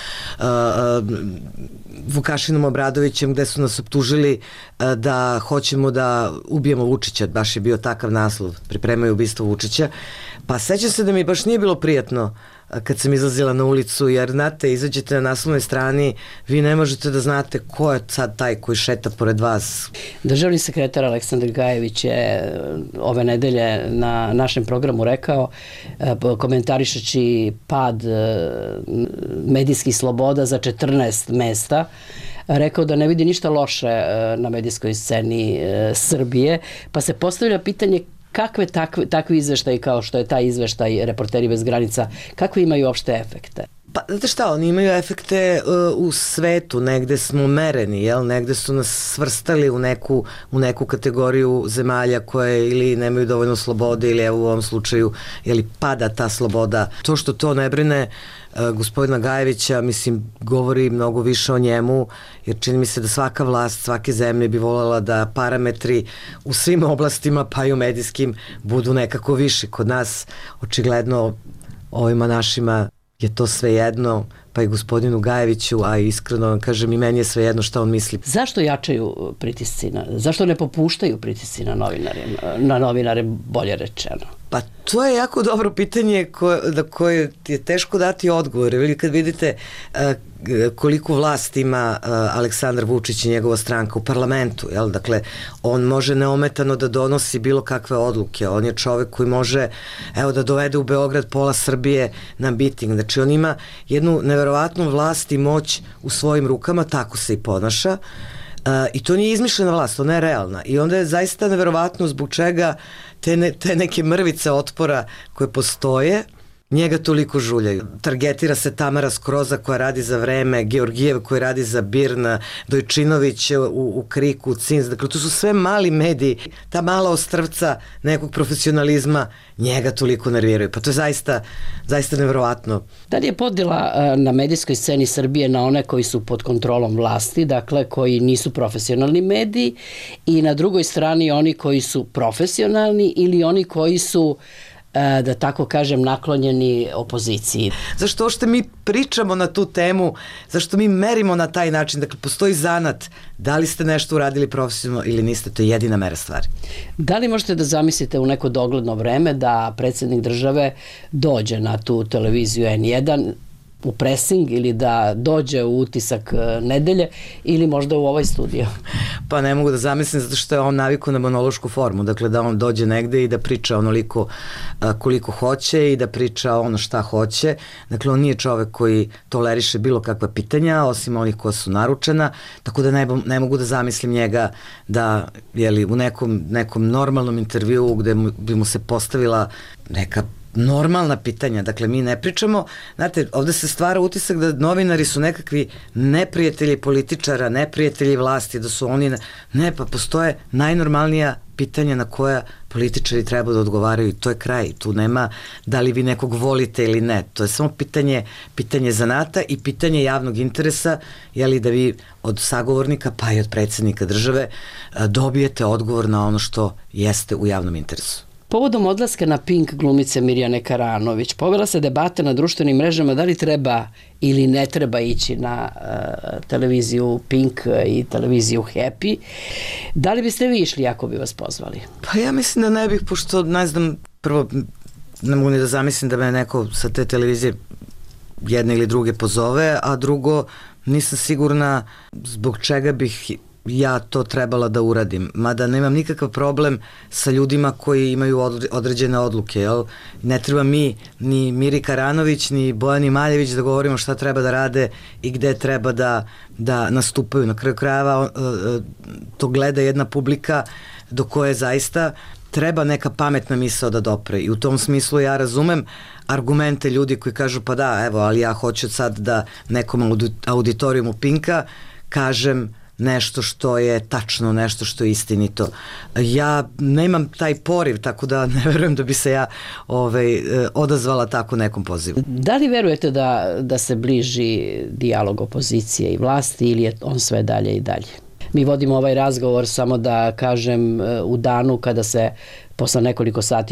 Vukašinom Obradovićem, gde su nas optužili da hoćemo da ubijemo Vučića, baš je bio takav naslov, pripremaju ubistvo Vučića, pa sećam se da mi baš nije bilo prijatno kad sam izlazila na ulicu, jer znate, izađete na naslovnoj strani, vi ne možete da znate ko je sad taj koji šeta pored vas. Državni sekretar Aleksandar Gajević je ove nedelje na našem programu rekao, komentarišući pad medijskih sloboda za 14 mesta, rekao da ne vidi ništa loše na medijskoj sceni Srbije, pa se postavlja pitanje kakve takvi izveštaji kao što je taj izveštaj Reporteri bez granica, kakve imaju uopšte efekte? Pa, znate šta, oni imaju efekte u svetu, negde smo mereni, jel? Negde su nas svrstali u neku kategoriju zemalja koje ili nemaju dovoljno slobode ili evo u ovom slučaju ili pada ta sloboda. To što to ne brine gospodina Gajevića, mislim, govori mnogo više o njemu, jer čini mi se da svaka vlast, svake zemlje bi voljela da parametri u svim oblastima, pa i u medijskim, budu nekako viši. Kod nas, očigledno, ovima našima je to svejedno, pa i gospodinu Gajeviću, a iskreno vam kažem i meni je svejedno šta on misli. Zašto jačaju pritisci, zašto ne popuštaju pritisci na novinare, bolje rečeno? Pa to je jako dobro pitanje na koje je teško dati odgovor. Ili kad vidite koliko vlast ima Aleksandar Vučić i njegova stranka u parlamentu, jel? Dakle, on može neometano da donosi bilo kakve odluke. On je čovek koji može, evo, da dovede u Beograd pola Srbije na miting. Znači, on ima jednu neverovatnu vlast i moć u svojim rukama, tako se i ponaša. I to nije izmišljena vlast, ona je realna. I onda je zaista neverovatno zbog čega te neke mrvice otpora koje postoje, njega toliko žuljaju. Targetira se Tamara Skroza koja radi za Vreme, Georgijev koji radi za BIRN, Dojčinović u Kriku, Cinz. Dakle, to su sve mali mediji. Ta mala ostrvca nekog profesionalizma njega toliko nerviraju. Pa to je zaista neverovatno. Da li je podjela na medijskoj sceni Srbije na one koji su pod kontrolom vlasti, dakle koji nisu profesionalni mediji, i na drugoj strani oni koji su profesionalni ili oni koji su, da tako kažem, naklonjeni opoziciji? Zašto ošte mi pričamo na tu temu, zašto mi merimo na taj način? Dakle, postoji zanat. Da li ste nešto uradili profesionalno ili niste, to je jedina mera stvari. Da li možete da zamislite u neko dogledno vreme da predsjednik države dođe na tu televiziju N1 u presing ili da dođe u utisak nedelje ili možda u ovaj studio? Pa ne mogu da zamislim zato što je on navikao na monološku formu, dakle da on dođe negde i da priča onoliko koliko hoće i da priča ono šta hoće. Dakle, on nije čovek koji toleriše bilo kakva pitanja, osim onih koja su naručena, tako da ne mogu da zamislim njega da u nekom normalnom intervjuu gde bi mu se postavila neka normalna pitanja. Dakle, mi ne pričamo, znate, ovde se stvara utisak da novinari su nekakvi neprijatelji političara, neprijatelji vlasti, da su oni, ne, pa postoje najnormalnija pitanja na koja političari treba da odgovaraju i to je kraj. Tu nema da li vi nekog volite ili ne. To je samo pitanje zanata i pitanje javnog interesa, jeli da vi od sagovornika pa i od predsjednika države dobijete odgovor na ono što jeste u javnom interesu. Povodom odlaska na Pink glumice Mirjane Karanović, povela se debata na društvenim mrežama da li treba ili ne treba ići na televiziju Pink i televiziju Happy. Da li biste vi išli ako bi vas pozvali? Pa ja mislim da ne bih, pošto ne znam, prvo ne mogu ni da zamislim da me neko sa te televizije jedne ili druge pozove, a drugo nisam sigurna zbog čega bih ja to trebala da uradim. Mada nemam nikakav problem sa ljudima koji imaju određene odluke. Jel? Ne treba mi, ni Miri Karanović, ni Bojani Maljević da govorimo šta treba da rade i gde treba da nastupaju. Na kraju krajeva to gleda jedna publika do koje zaista treba neka pametna misao da dopre. I u tom smislu ja razumem argumente ljudi koji kažu pa da, evo, ali ja hoću sad da nekom auditorijumu Pinka kažem nešto što je tačno, nešto što je istinito. Ja nemam taj poriv, tako da ne verujem da bi se ja odazvala tako nekom pozivu. Da li verujete da se bliži dijalog opozicije i vlasti ili je on sve dalje i dalje? Mi vodimo ovaj razgovor, samo da kažem, u danu kada se posle nekoliko sati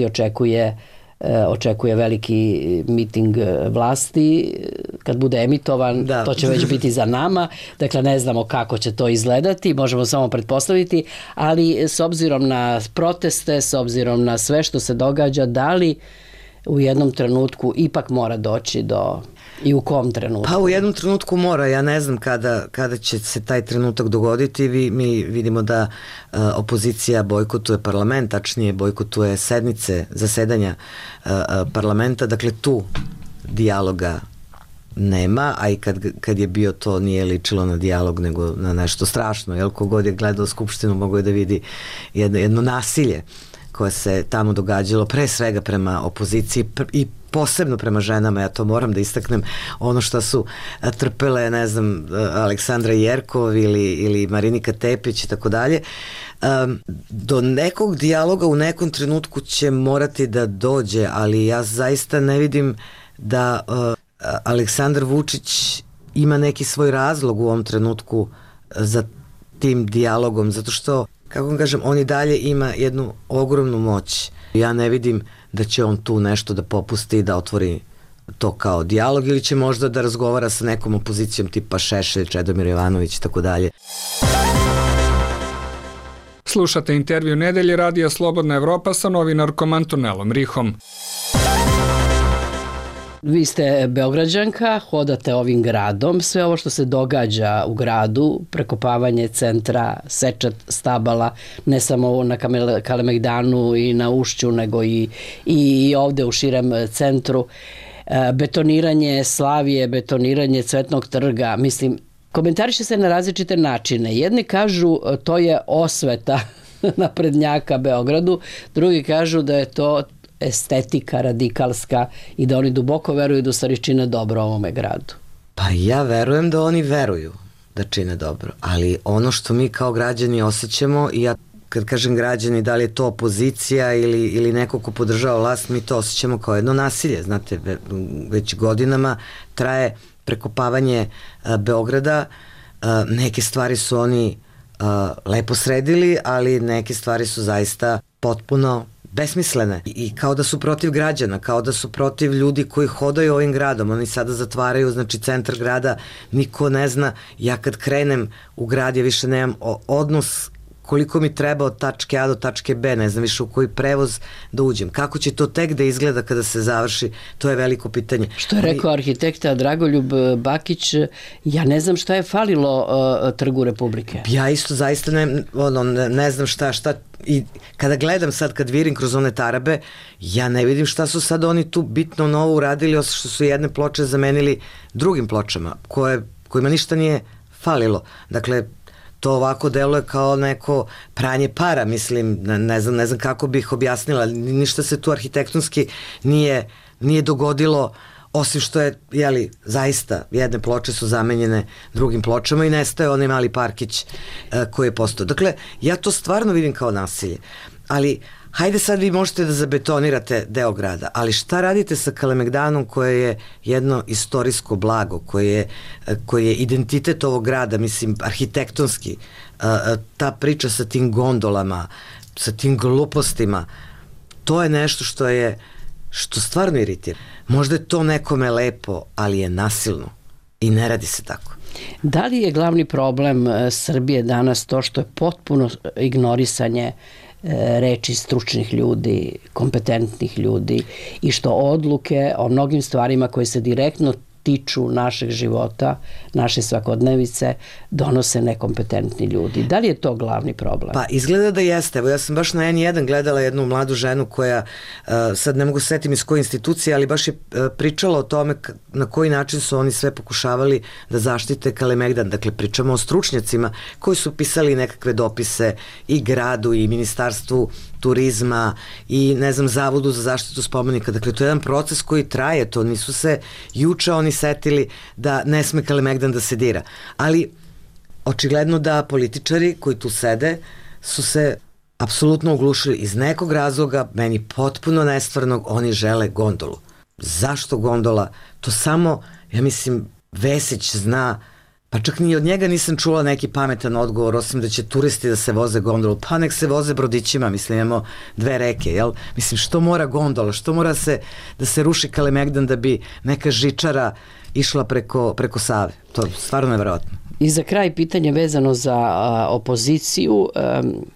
očekuje veliki miting vlasti. Kad bude emitovan, to će već biti za nama. Dakle, ne znamo kako će to izgledati, možemo samo pretpostaviti, ali s obzirom na proteste, s obzirom na sve što se događa, da li u jednom trenutku ipak mora doći do... I u kom trenutku? Pa u jednom trenutku mora, ja ne znam kada će se taj trenutak dogoditi. Mi vidimo da opozicija bojkotuje parlament, tačnije bojkotuje zasedanja parlamenta, dakle tu dijaloga nema, a i kad je bio to nije ličilo na dijalog nego na nešto strašno, jel, kogod je gledao Skupštinu mogo je da vidi jedno nasilje koje se tamo događalo, pre svega prema opoziciji i posebno prema ženama, ja to moram da istaknem, ono što su trpele, ne znam, Aleksandra Jerkov ili Marinika Tepić i tako dalje. Do nekog dijaloga u nekom trenutku će morati da dođe, ali ja zaista ne vidim da Aleksandar Vučić ima neki svoj razlog u ovom trenutku za tim dijalogom, zato što, kako vam kažem, on i dalje ima jednu ogromnu moć. Ja ne vidim da će on tu nešto da popusti i da otvori to kao dijalog ili će možda da razgovara sa nekom opozicijom tipa Šešelj, Čedomir Jovanović i tako dalje. Slušate intervju nedelje Radija Slobodna Evropa sa novinarkom Antonelom Rihom. Vi ste Beograđanka, hodate ovim gradom, sve ovo što se događa u gradu, prekopavanje centra, sečat stabala, ne samo na Kalemegdanu i na Ušću, nego i ovde u širem centru, betoniranje Slavije, betoniranje Cvetnog trga, mislim, komentariše se na različite načine. Jedni kažu to je osveta naprednjaka Beogradu, drugi kažu da je to estetika radikalska i da oni duboko veruju da u stvari čine dobro ovome gradu. Pa ja verujem da oni veruju da čine dobro, ali ono što mi kao građani osjećamo, i ja kad kažem građani, da li je to opozicija ili neko ko podržava vlast, mi to osjećamo kao jedno nasilje. Znate, već godinama traje prekopavanje Beograda, neke stvari su oni lepo sredili, ali neke stvari su zaista potpuno besmislene i kao da su protiv građana, kao da su protiv ljudi koji hodaju ovim gradom. Oni sada zatvaraju, znači, centar grada, niko ne zna. Ja kad krenem u grad, ja više nemam odnos koliko mi treba od tačke A do tačke B, ne znam više u koji prevoz da uđem. Kako će to tek da izgleda kada se završi, to je veliko pitanje. Što je rekao arhitekta Dragoljub Bakić, ja ne znam šta je falilo Trgu Republike. Ja isto zaista ne znam šta i kada gledam sad, kad virim kroz one tarabe, ja ne vidim šta su sad oni tu bitno novo uradili, osim što su jedne ploče zamenili drugim pločama, kojima ništa nije falilo. Dakle, to ovako deluje kao neko pranje para, mislim, ne znam kako bih objasnila, ništa se tu arhitektonski nije dogodilo, osim što je, zaista jedne ploče su zamenjene drugim pločama i nestaje onaj mali parkić koji je postao. Dakle, ja to stvarno vidim kao nasilje, ali hajde sad vi možete da zabetonirate deo grada, ali šta radite sa Kalemegdanom koje je jedno istorijsko blago, koje je identitet ovog grada, mislim, arhitektonski, ta priča sa tim gondolama, sa tim glupostima, to je nešto što stvarno iritira. Možda je to nekome lepo, ali je nasilno i ne radi se tako. Da li je glavni problem Srbije danas to što je potpuno ignorisanje reči stručnih ljudi, kompetentnih ljudi i što odluke o mnogim stvarima koje se direktno tiču našeg života, naše svakodnevice, donose nekompetentni ljudi. Da li je to glavni problem? Pa izgleda da jeste. Evo, ja sam baš na N1 gledala jednu mladu ženu koja, sad ne mogu setim iz koje institucije, ali baš je pričala o tome na koji način su oni sve pokušavali da zaštite Kalemegdan. Dakle, pričamo o stručnjacima koji su pisali nekakve dopise i gradu i ministarstvu turizma i, ne znam, Zavodu za zaštitu spomenika. Dakle, to je jedan proces koji traje, to nisu se juče oni setili da ne sme Kalemegdan da se dira. Ali, očigledno da političari koji tu sede su se apsolutno oglušili iz nekog razloga, meni potpuno nestvarnog, oni žele gondolu. Zašto gondola? To samo, ja mislim, Vesić zna. Pa čak ni od njega nisam čula neki pametan odgovor, osim da će turisti da se voze gondolu. Pa nek se voze brodićima, mislim, imamo 2 reke, jel? Mislim, što mora gondola, što mora da se ruši Kalemegdan da bi neka žičara išla preko Save? To je stvarno nevjerojatno. I za kraj pitanje vezano za opoziciju.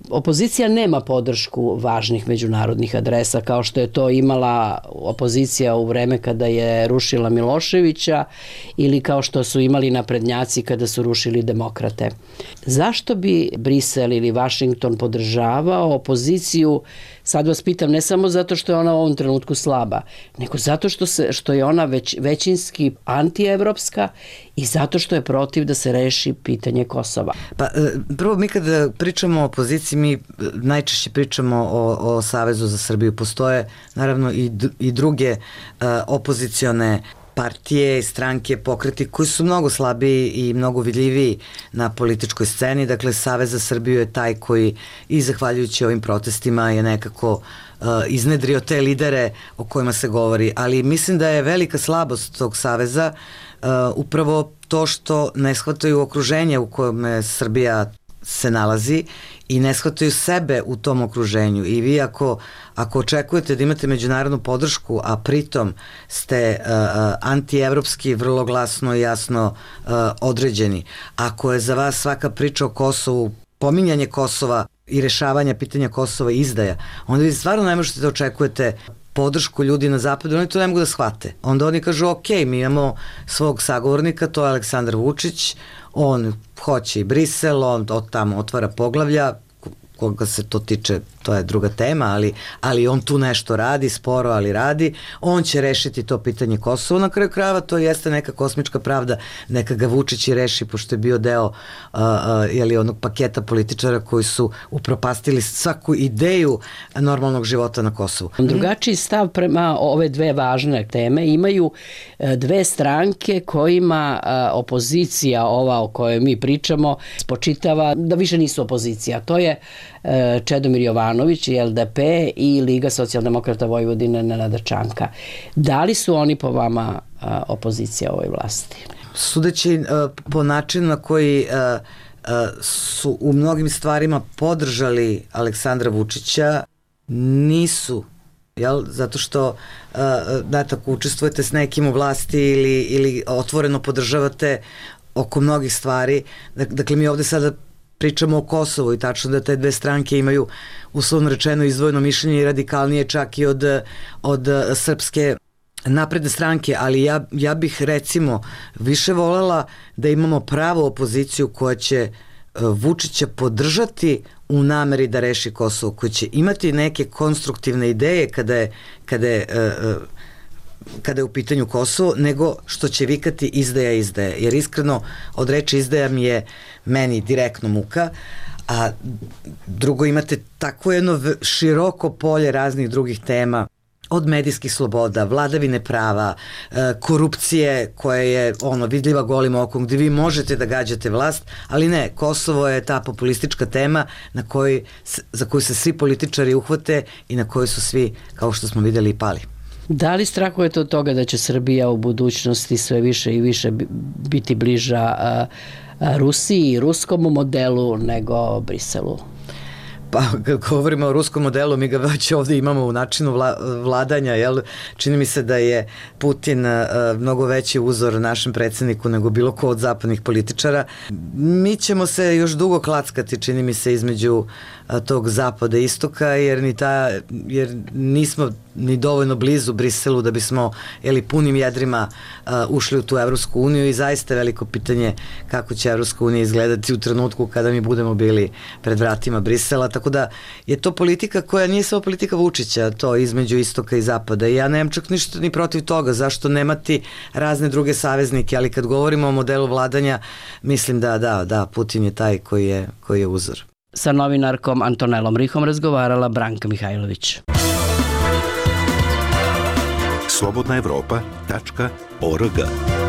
Opozicija nema podršku važnih međunarodnih adresa kao što je to imala opozicija u vreme kada je rušila Miloševića ili kao što su imali naprednjaci kada su rušili demokrate. Zašto bi Brisel ili Vašington podržavao opoziciju? Sad vas pitam, ne samo zato što je ona u ovom trenutku slaba, nego zato što je ona većinski antievropska i zato što je protiv da se reši pitanje Kosova. Pa prvo, mi kada pričamo o opoziciji, mi najčešće pričamo o Savezu za Srbiju. Postoje naravno i druge opozicione partije, stranke, pokreti koji su mnogo slabiji i mnogo vidljiviji na političkoj sceni. Dakle, Savez za Srbiju je taj koji i zahvaljujući ovim protestima je nekako iznedrio te lidere o kojima se govori. Ali mislim da je velika slabost tog saveza upravo to što ne shvataju okruženje u kojem Srbija se nalazi i ne shvataju sebe u tom okruženju. I vi ako očekujete da imate međunarodnu podršku, a pritom ste antievropski, vrlo glasno i jasno određeni, ako je za vas svaka priča o Kosovu, pominjanje Kosova i rešavanja pitanja Kosova izdaja, onda vi stvarno ne možete da očekujete podršku ljudi na zapadu, oni to ne mogu da shvate. Onda oni kažu, ok, mi imamo svog sagovornika, to je Aleksandar Vučić, on hoće i Brisel, on od tamo otvara poglavlja, koga se to tiče, to je druga tema, ali on tu nešto radi, sporo, ali radi, on će rešiti to pitanje Kosova. Na kraju krajeva to jeste neka kosmička pravda, neka ga Vučić i reši, pošto je bio deo onog paketa političara koji su upropastili svaku ideju normalnog života na Kosovu. Drugačiji stav prema ove dve važne teme imaju dve stranke kojima opozicija, ova o kojoj mi pričamo, spočitava da više nisu opozicija. To je Čedomir Jovanović i LDP i Liga socijaldemokrata Vojvodine Nenada Čanka. Da li su oni po vama opozicija ovoj vlasti? Sudeći po načinu na koji su u mnogim stvarima podržali Aleksandra Vučića, nisu. Zato što ako učestvujete s nekim u vlasti ili otvoreno podržavate oko mnogih stvari, dakle mi ovde sada pričamo o Kosovu i tačno da te dve stranke imaju uslovno rečeno izdvojeno mišljenje i radikalnije čak i od Srpske napredne stranke, ali ja bih recimo više volela da imamo pravu opoziciju koja će Vučića podržati u nameri da reši Kosovo, koja će imati neke konstruktivne ideje kada je u pitanju Kosovo, nego što će vikati izdaja. Jer iskreno, od reči izdaja mi je meni direktno muka, a drugo imate tako jedno široko polje raznih drugih tema, od medijskih sloboda, vladavine prava, korupcije koja je vidljiva golim okom, gdje vi možete da gađate vlast, ali ne, Kosovo je ta populistička tema za koju se svi političari uhvate i na koju su svi, kao što smo vidjeli, i pali. Da li strahujete od toga da će Srbija u budućnosti sve više i više biti bliža Rusiji i ruskom modelu nego Briselu? Pa, kad govorimo o ruskom modelu, mi ga već ovdje imamo u načinu vladanja, čini mi se da je Putin mnogo veći uzor našem predsjedniku nego bilo ko od zapadnih političara. Mi ćemo se još dugo klackati, čini mi se, između tog zapada i istoka, jer nismo ni dovoljno blizu Briselu da bismo punim jedrima ušli u tu Evropsku uniju i zaista je veliko pitanje kako će Evropska unija izgledati u trenutku kada mi budemo bili pred vratima Brisela, tako da je to politika koja nije samo politika Vučića, to između istoka i zapada i ja nemam čak ništa ni protiv toga, zašto nemati razne druge saveznike, ali kad govorimo o modelu vladanja, mislim da Putin je taj koji je uzor. Sa novinarkom Antonelom Rihom razgovarala Branka Mihajlović. slobodnaevropa.org.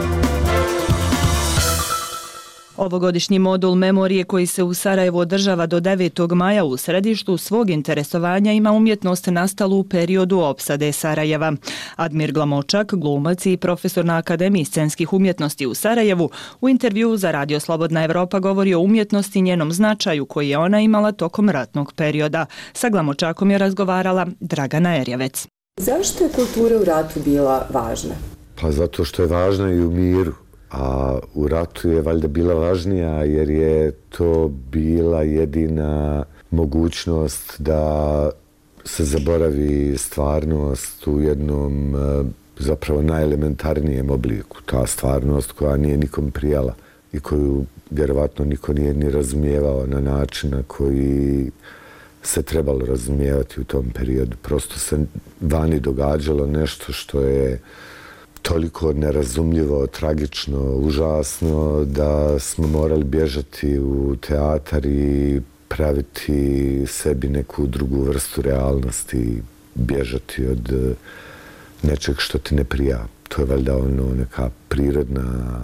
Ovogodišnji modul memorije koji se u Sarajevu održava do 9. maja u središtu svog interesovanja ima umjetnost nastalu u periodu opsade Sarajeva. Admir Glamočak, glumac i profesor na Akademiji scenskih umjetnosti u Sarajevu, u intervjuu za Radio Slobodna Evropa govori o umjetnosti i njenom značaju koji je ona imala tokom ratnog perioda. Sa Glamočakom je razgovarala Dragana Erjevec. Zašto je kultura u ratu bila važna? Pa zato što je važna i u miru. A u ratu je valjda bila važnija jer je to bila jedina mogućnost da se zaboravi stvarnost u jednom zapravo najelementarnijem obliku. Ta stvarnost koja nije nikom prijala i koju vjerovatno niko nije ni razumijevao na način na koji se trebalo razumijevati u tom periodu. Prosto se vani događalo nešto što je toliko nerazumljivo, tragično, užasno da smo morali bježati u teatar i praviti sebi neku drugu vrstu realnosti, bježati od nečeg što ti ne prija. To je valjda neka prirodna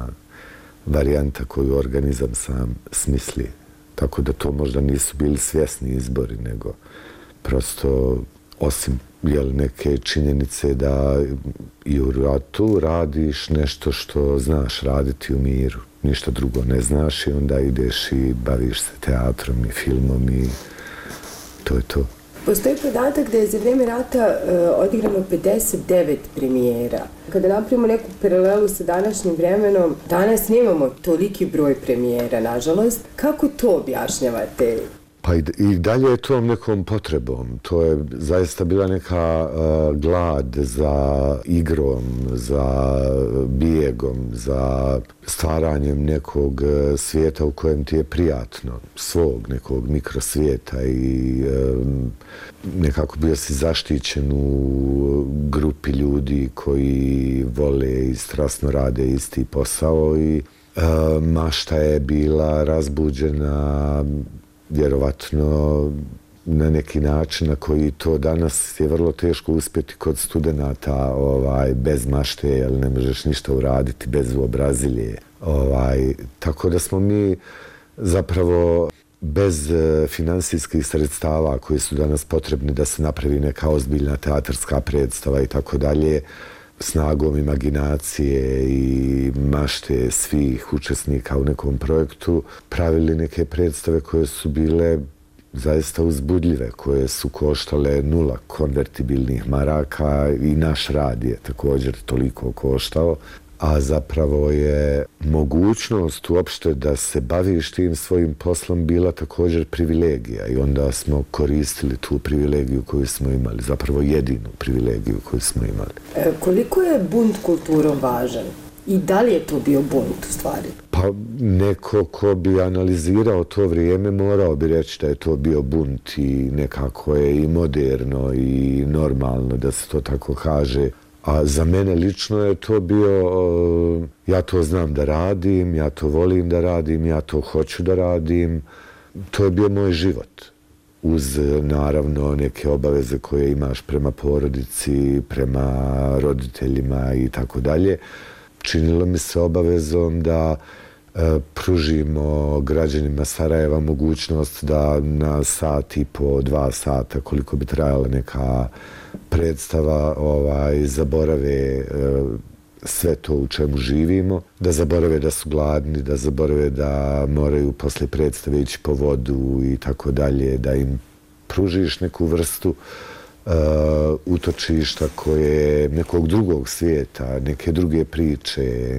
varijanta koju organizam sam smisli. Tako da to možda nisu bili svjesni izbori, nego prosto osim neke činjenice da i u ratu radiš nešto što znaš raditi u miru. Ništa drugo ne znaš i onda ideš i baviš se teatrom i filmom i to je to. Postoji podatak da je za vrijeme rata odigrano 59 premijera. Kada napravimo neku paralelu sa današnjim vremenom, danas nemamo toliki broj premijera, nažalost. Kako to objašnjavate? Pa i dalje je tom nekom potrebom. To je zaista bila neka glad za igrom, za bijegom, za stvaranjem nekog svijeta u kojem ti je prijatno, svog nekog mikrosvijeta i nekako bio si zaštićen u grupi ljudi koji vole i strasno rade isti posao i mašta je bila razbuđena vjerovatno na neki način na koji to danas je vrlo teško uspjeti kod studenata bez mašte, jer ne možeš ništa uraditi bez uobrazilje. Tako da smo mi zapravo bez finansijskih sredstava koji su danas potrebni da se napravi neka ozbiljna teatarska predstava i tako dalje, snagom imaginacije i mašte svih učesnika u nekom projektu pravili neke predstave koje su bile zaista uzbudljive, koje su koštale 0 konvertibilnih maraka i naš rad je također toliko koštao, a zapravo je mogućnost uopšte da se baviš tim svojim poslom bila također privilegija i onda smo koristili tu privilegiju koju smo imali, zapravo jedinu privilegiju koju smo imali. Koliko je bunt kulturom važan? I da li je to bio bunt u stvari? Pa neko ko bi analizirao to vrijeme morao bi reći da je to bio bunt i nekako je i moderno i normalno da se to tako kaže. A za mene lično je to bio, ja to znam da radim, ja to volim da radim, ja to hoću da radim. To je bio moj život. Uz naravno neke obaveze koje imaš prema porodici, prema roditeljima i tako dalje. Činilo mi se obavezom da pružimo građanima Sarajeva mogućnost da na 1,5 sata, 2 sata, koliko bi trajala neka predstava, zaborave sve to u čemu živimo, da zaborave da su gladni, da zaborave da moraju posle predstave ići po vodu i tako dalje, da im pružiš neku vrstu utočišta koje nekog drugog svijeta, neke druge priče,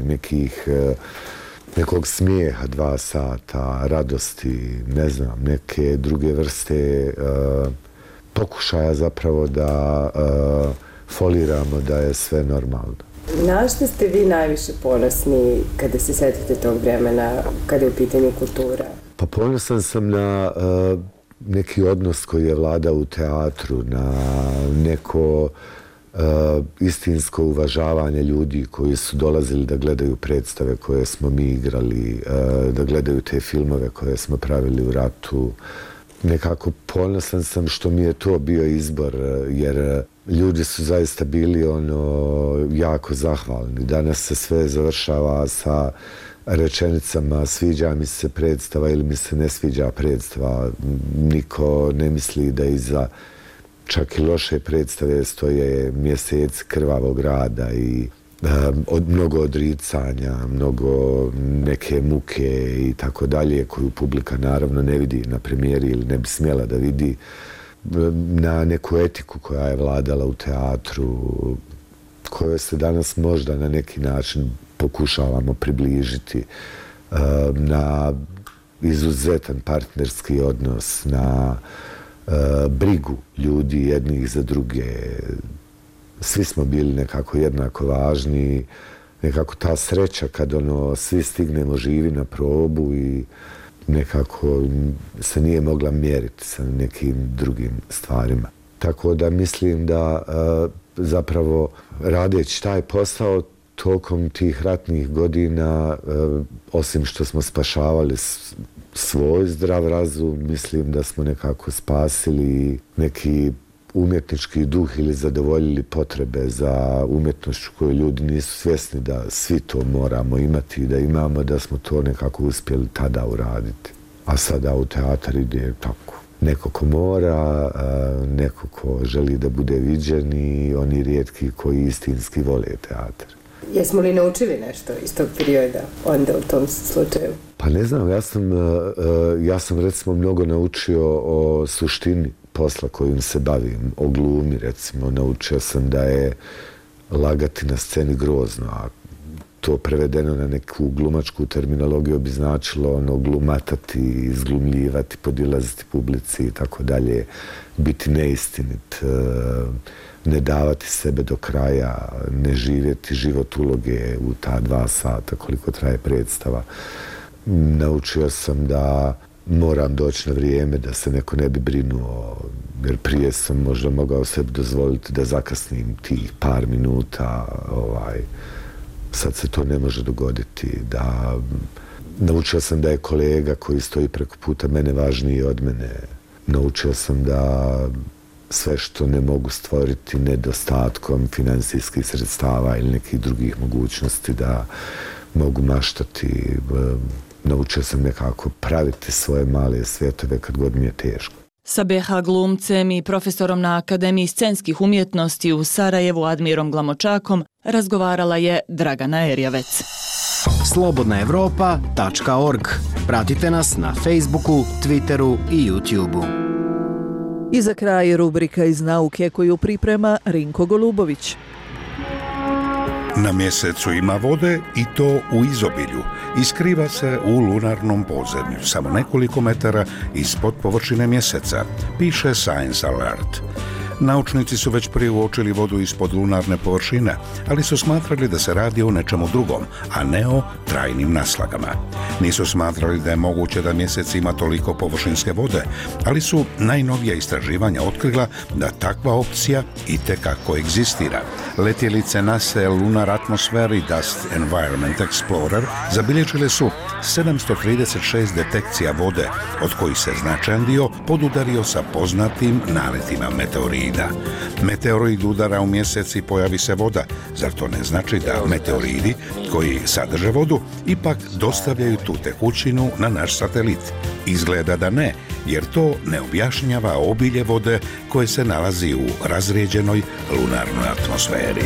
nekog smijeha 2 sata, radosti, ne znam, neke druge vrste pokušaja zapravo da foliramo da je sve normalno. Na što ste vi najviše ponosni kada se sjetite tog vremena, kada je u pitanju kultura? Pa ponosan sam na neki odnos koji je vladao u teatru, na neko istinsko uvažavanje ljudi koji su dolazili da gledaju predstave koje smo mi igrali, da gledaju te filmove koje smo pravili u ratu. Nekako ponosan sam što mi je to bio izbor, jer ljudi su zaista bili jako zahvalni. Danas se sve završava sa rečenicama sviđa mi se predstava ili mi se ne sviđa predstava. Niko ne misli da iza čak i loše predstave stoje mjeseci krvavog rada i mnogo odricanja, mnogo neke muke i tako dalje, koju publika naravno ne vidi na premijeri ili ne bi smjela da vidi, na neku etiku koja je vladala u teatru, kojoj se danas možda na neki način pokušavamo približiti, na izuzetan partnerski odnos, na brigu ljudi jednih za druge. Svi smo bili nekako jednako važni, nekako ta sreća kad svi stignemo živi na probu i nekako se nije mogla mjeriti sa nekim drugim stvarima. Tako da mislim da zapravo radeći taj posao tokom tih ratnih godina, osim što smo spašavali svoj zdrav razum, mislim da smo nekako spasili neki umjetnički duh ili zadovoljili potrebe za umjetnošću koju ljudi nisu svjesni da svi to moramo imati i da imamo, da smo to nekako uspjeli tada uraditi. A sada u teatar ide tako. Neko ko mora, neko ko želi da bude viđen i oni rijetki koji istinski vole teatar. Jesmo li naučili nešto iz tog perioda onda u tom slučaju? Pa ne znam, ja sam recimo mnogo naučio o suštini posla kojim se bavim, o glumi recimo. Naučio sam da je lagati na sceni grozno, a to prevedeno na neku glumačku terminologiju bi značilo glumatati, izglumljivati, podilaziti publici i tako dalje, biti neistinit, ne davati sebe do kraja, ne živjeti život uloge u ta 2 sata koliko traje predstava. Naučio sam da moram doći na vrijeme, da se neko ne bi brinuo, jer prije sam možda mogao sebi dozvoliti da zakasnim tih par minuta, sad se to ne može dogoditi. Naučio sam da je kolega koji stoji preko puta mene važniji od mene. Naučio sam da sve što ne mogu stvoriti nedostatkom financijskih sredstava ili nekih drugih mogućnosti da mogu maštati. Naučio sam nekako praviti svoje male svjetove kad god mi je teško. Sa BH glumcem i profesorom na Akademiji scenskih umjetnosti u Sarajevu Admirom Glamočakom razgovarala je Dragana Erjavec. slobodnaevropa.org. Pratite nas na Facebooku, Twitteru i YouTubeu. I za kraj rubrika iz nauke koju priprema Rinko Golubović. Na mjesecu ima vode i to u izobilju i skriva se u lunarnom podzemlju, samo nekoliko metara ispod površine mjeseca, piše Science Alert. Naučnici su već prije uočili vodu ispod lunarne površine, ali su smatrali da se radi o nečemu drugom, a ne o trajnim naslagama. Nisu smatrali da je moguće da mjesec ima toliko površinske vode, ali su najnovija istraživanja otkrila da takva opcija itekako egzistira. Letjelice NASA Lunar Atmosphere i Dust Environment Explorer zabilježile su 736 detekcija vode, od kojih se značajan dio podudario sa poznatim naletima meteorida. Meteoroid udara u mjesec i pojavi se voda. Zar to ne znači da meteoridi koji sadrže vodu ipak dostavljaju tu tekućinu na naš satelit? Izgleda da ne, jer to ne objašnjava obilje vode koje se nalazi u razrijeđenoj lunarnoj atmosferi.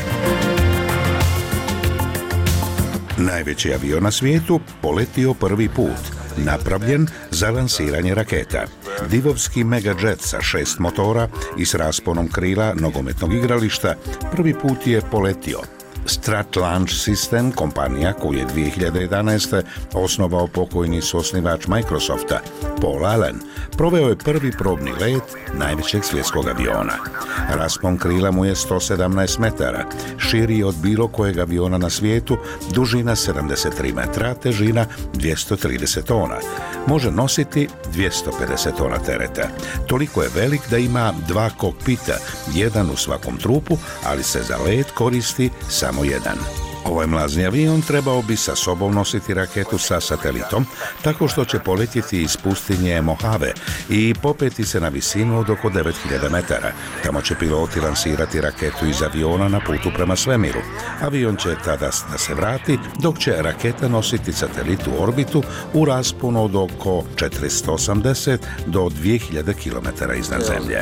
Najveći avion na svijetu poletio prvi put, napravljen za lansiranje raketa. Divovski Megajet sa 6 motora i s rasponom krila nogometnog igrališta prvi put je poletio. Strat Launch System, kompanija koju je 2011. osnovao pokojni suosnivač Microsofta, Paul Allen, proveo je prvi probni let najvećeg svjetskog aviona. Raspon krila mu je 117 metara, širi od bilo kojeg aviona na svijetu, dužina 73 metra, težina 230 tona. Može nositi 250 tona tereta. Toliko je velik da ima 2 kokpita, jedan u svakom trupu, ali se za let koristi samo jedan. Ovaj mlazni avion trebao bi sa sobom nositi raketu sa satelitom, tako što će poletjeti iz pustinje Mojave i popeti se na visinu od oko 9000 metara. Tamo će piloti lansirati raketu iz aviona na putu prema svemiru. Avion će tada da se vrati, dok će raketa nositi satelit u orbitu u rasponu od oko 480 do 2000 km iznad Zemlje.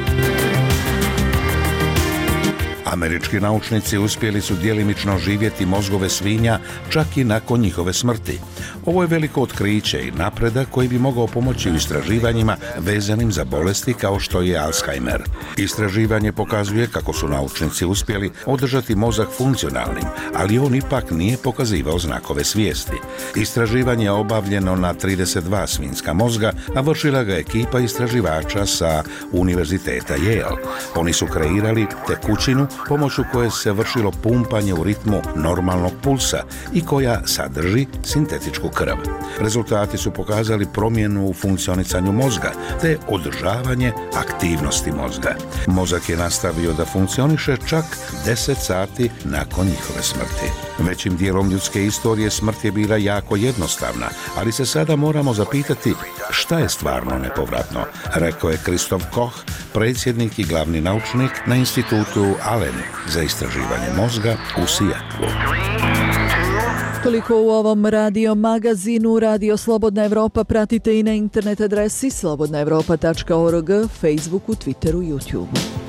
Američki naučnici uspjeli su djelimično živjeti mozgove svinja čak i nakon njihove smrti. Ovo je veliko otkriće i napredak koji bi mogao pomoći u istraživanjima vezanim za bolesti kao što je Alzheimer. Istraživanje pokazuje kako su naučnici uspjeli održati mozak funkcionalnim, ali on ipak nije pokazivao znakove svijesti. Istraživanje je obavljeno na 32 svinjska mozga, a vršila ga ekipa istraživača sa Univerziteta Yale. Oni su kreirali tekućinu pomoću koje se vršilo pumpanje u ritmu normalnog pulsa i koja sadrži sintetičku krv. Rezultati su pokazali promjenu u funkcionisanju mozga te održavanje aktivnosti mozga. Mozak je nastavio da funkcioniše čak 10 sati nakon njihove smrti. Većim dijelom ljudske istorije smrt je bila jako jednostavna, ali se sada moramo zapitati šta je stvarno nepovratno, rekao je Christoph Koch, predsjednik i glavni naučnik na institutu Allen za istraživanje mozga u Seattlu. Toliko u ovom radio magazinu. Radio Slobodna Evropa pratite i na internet adresi slobodnaevropa.org, Facebooku, Twitteru, YouTubeu.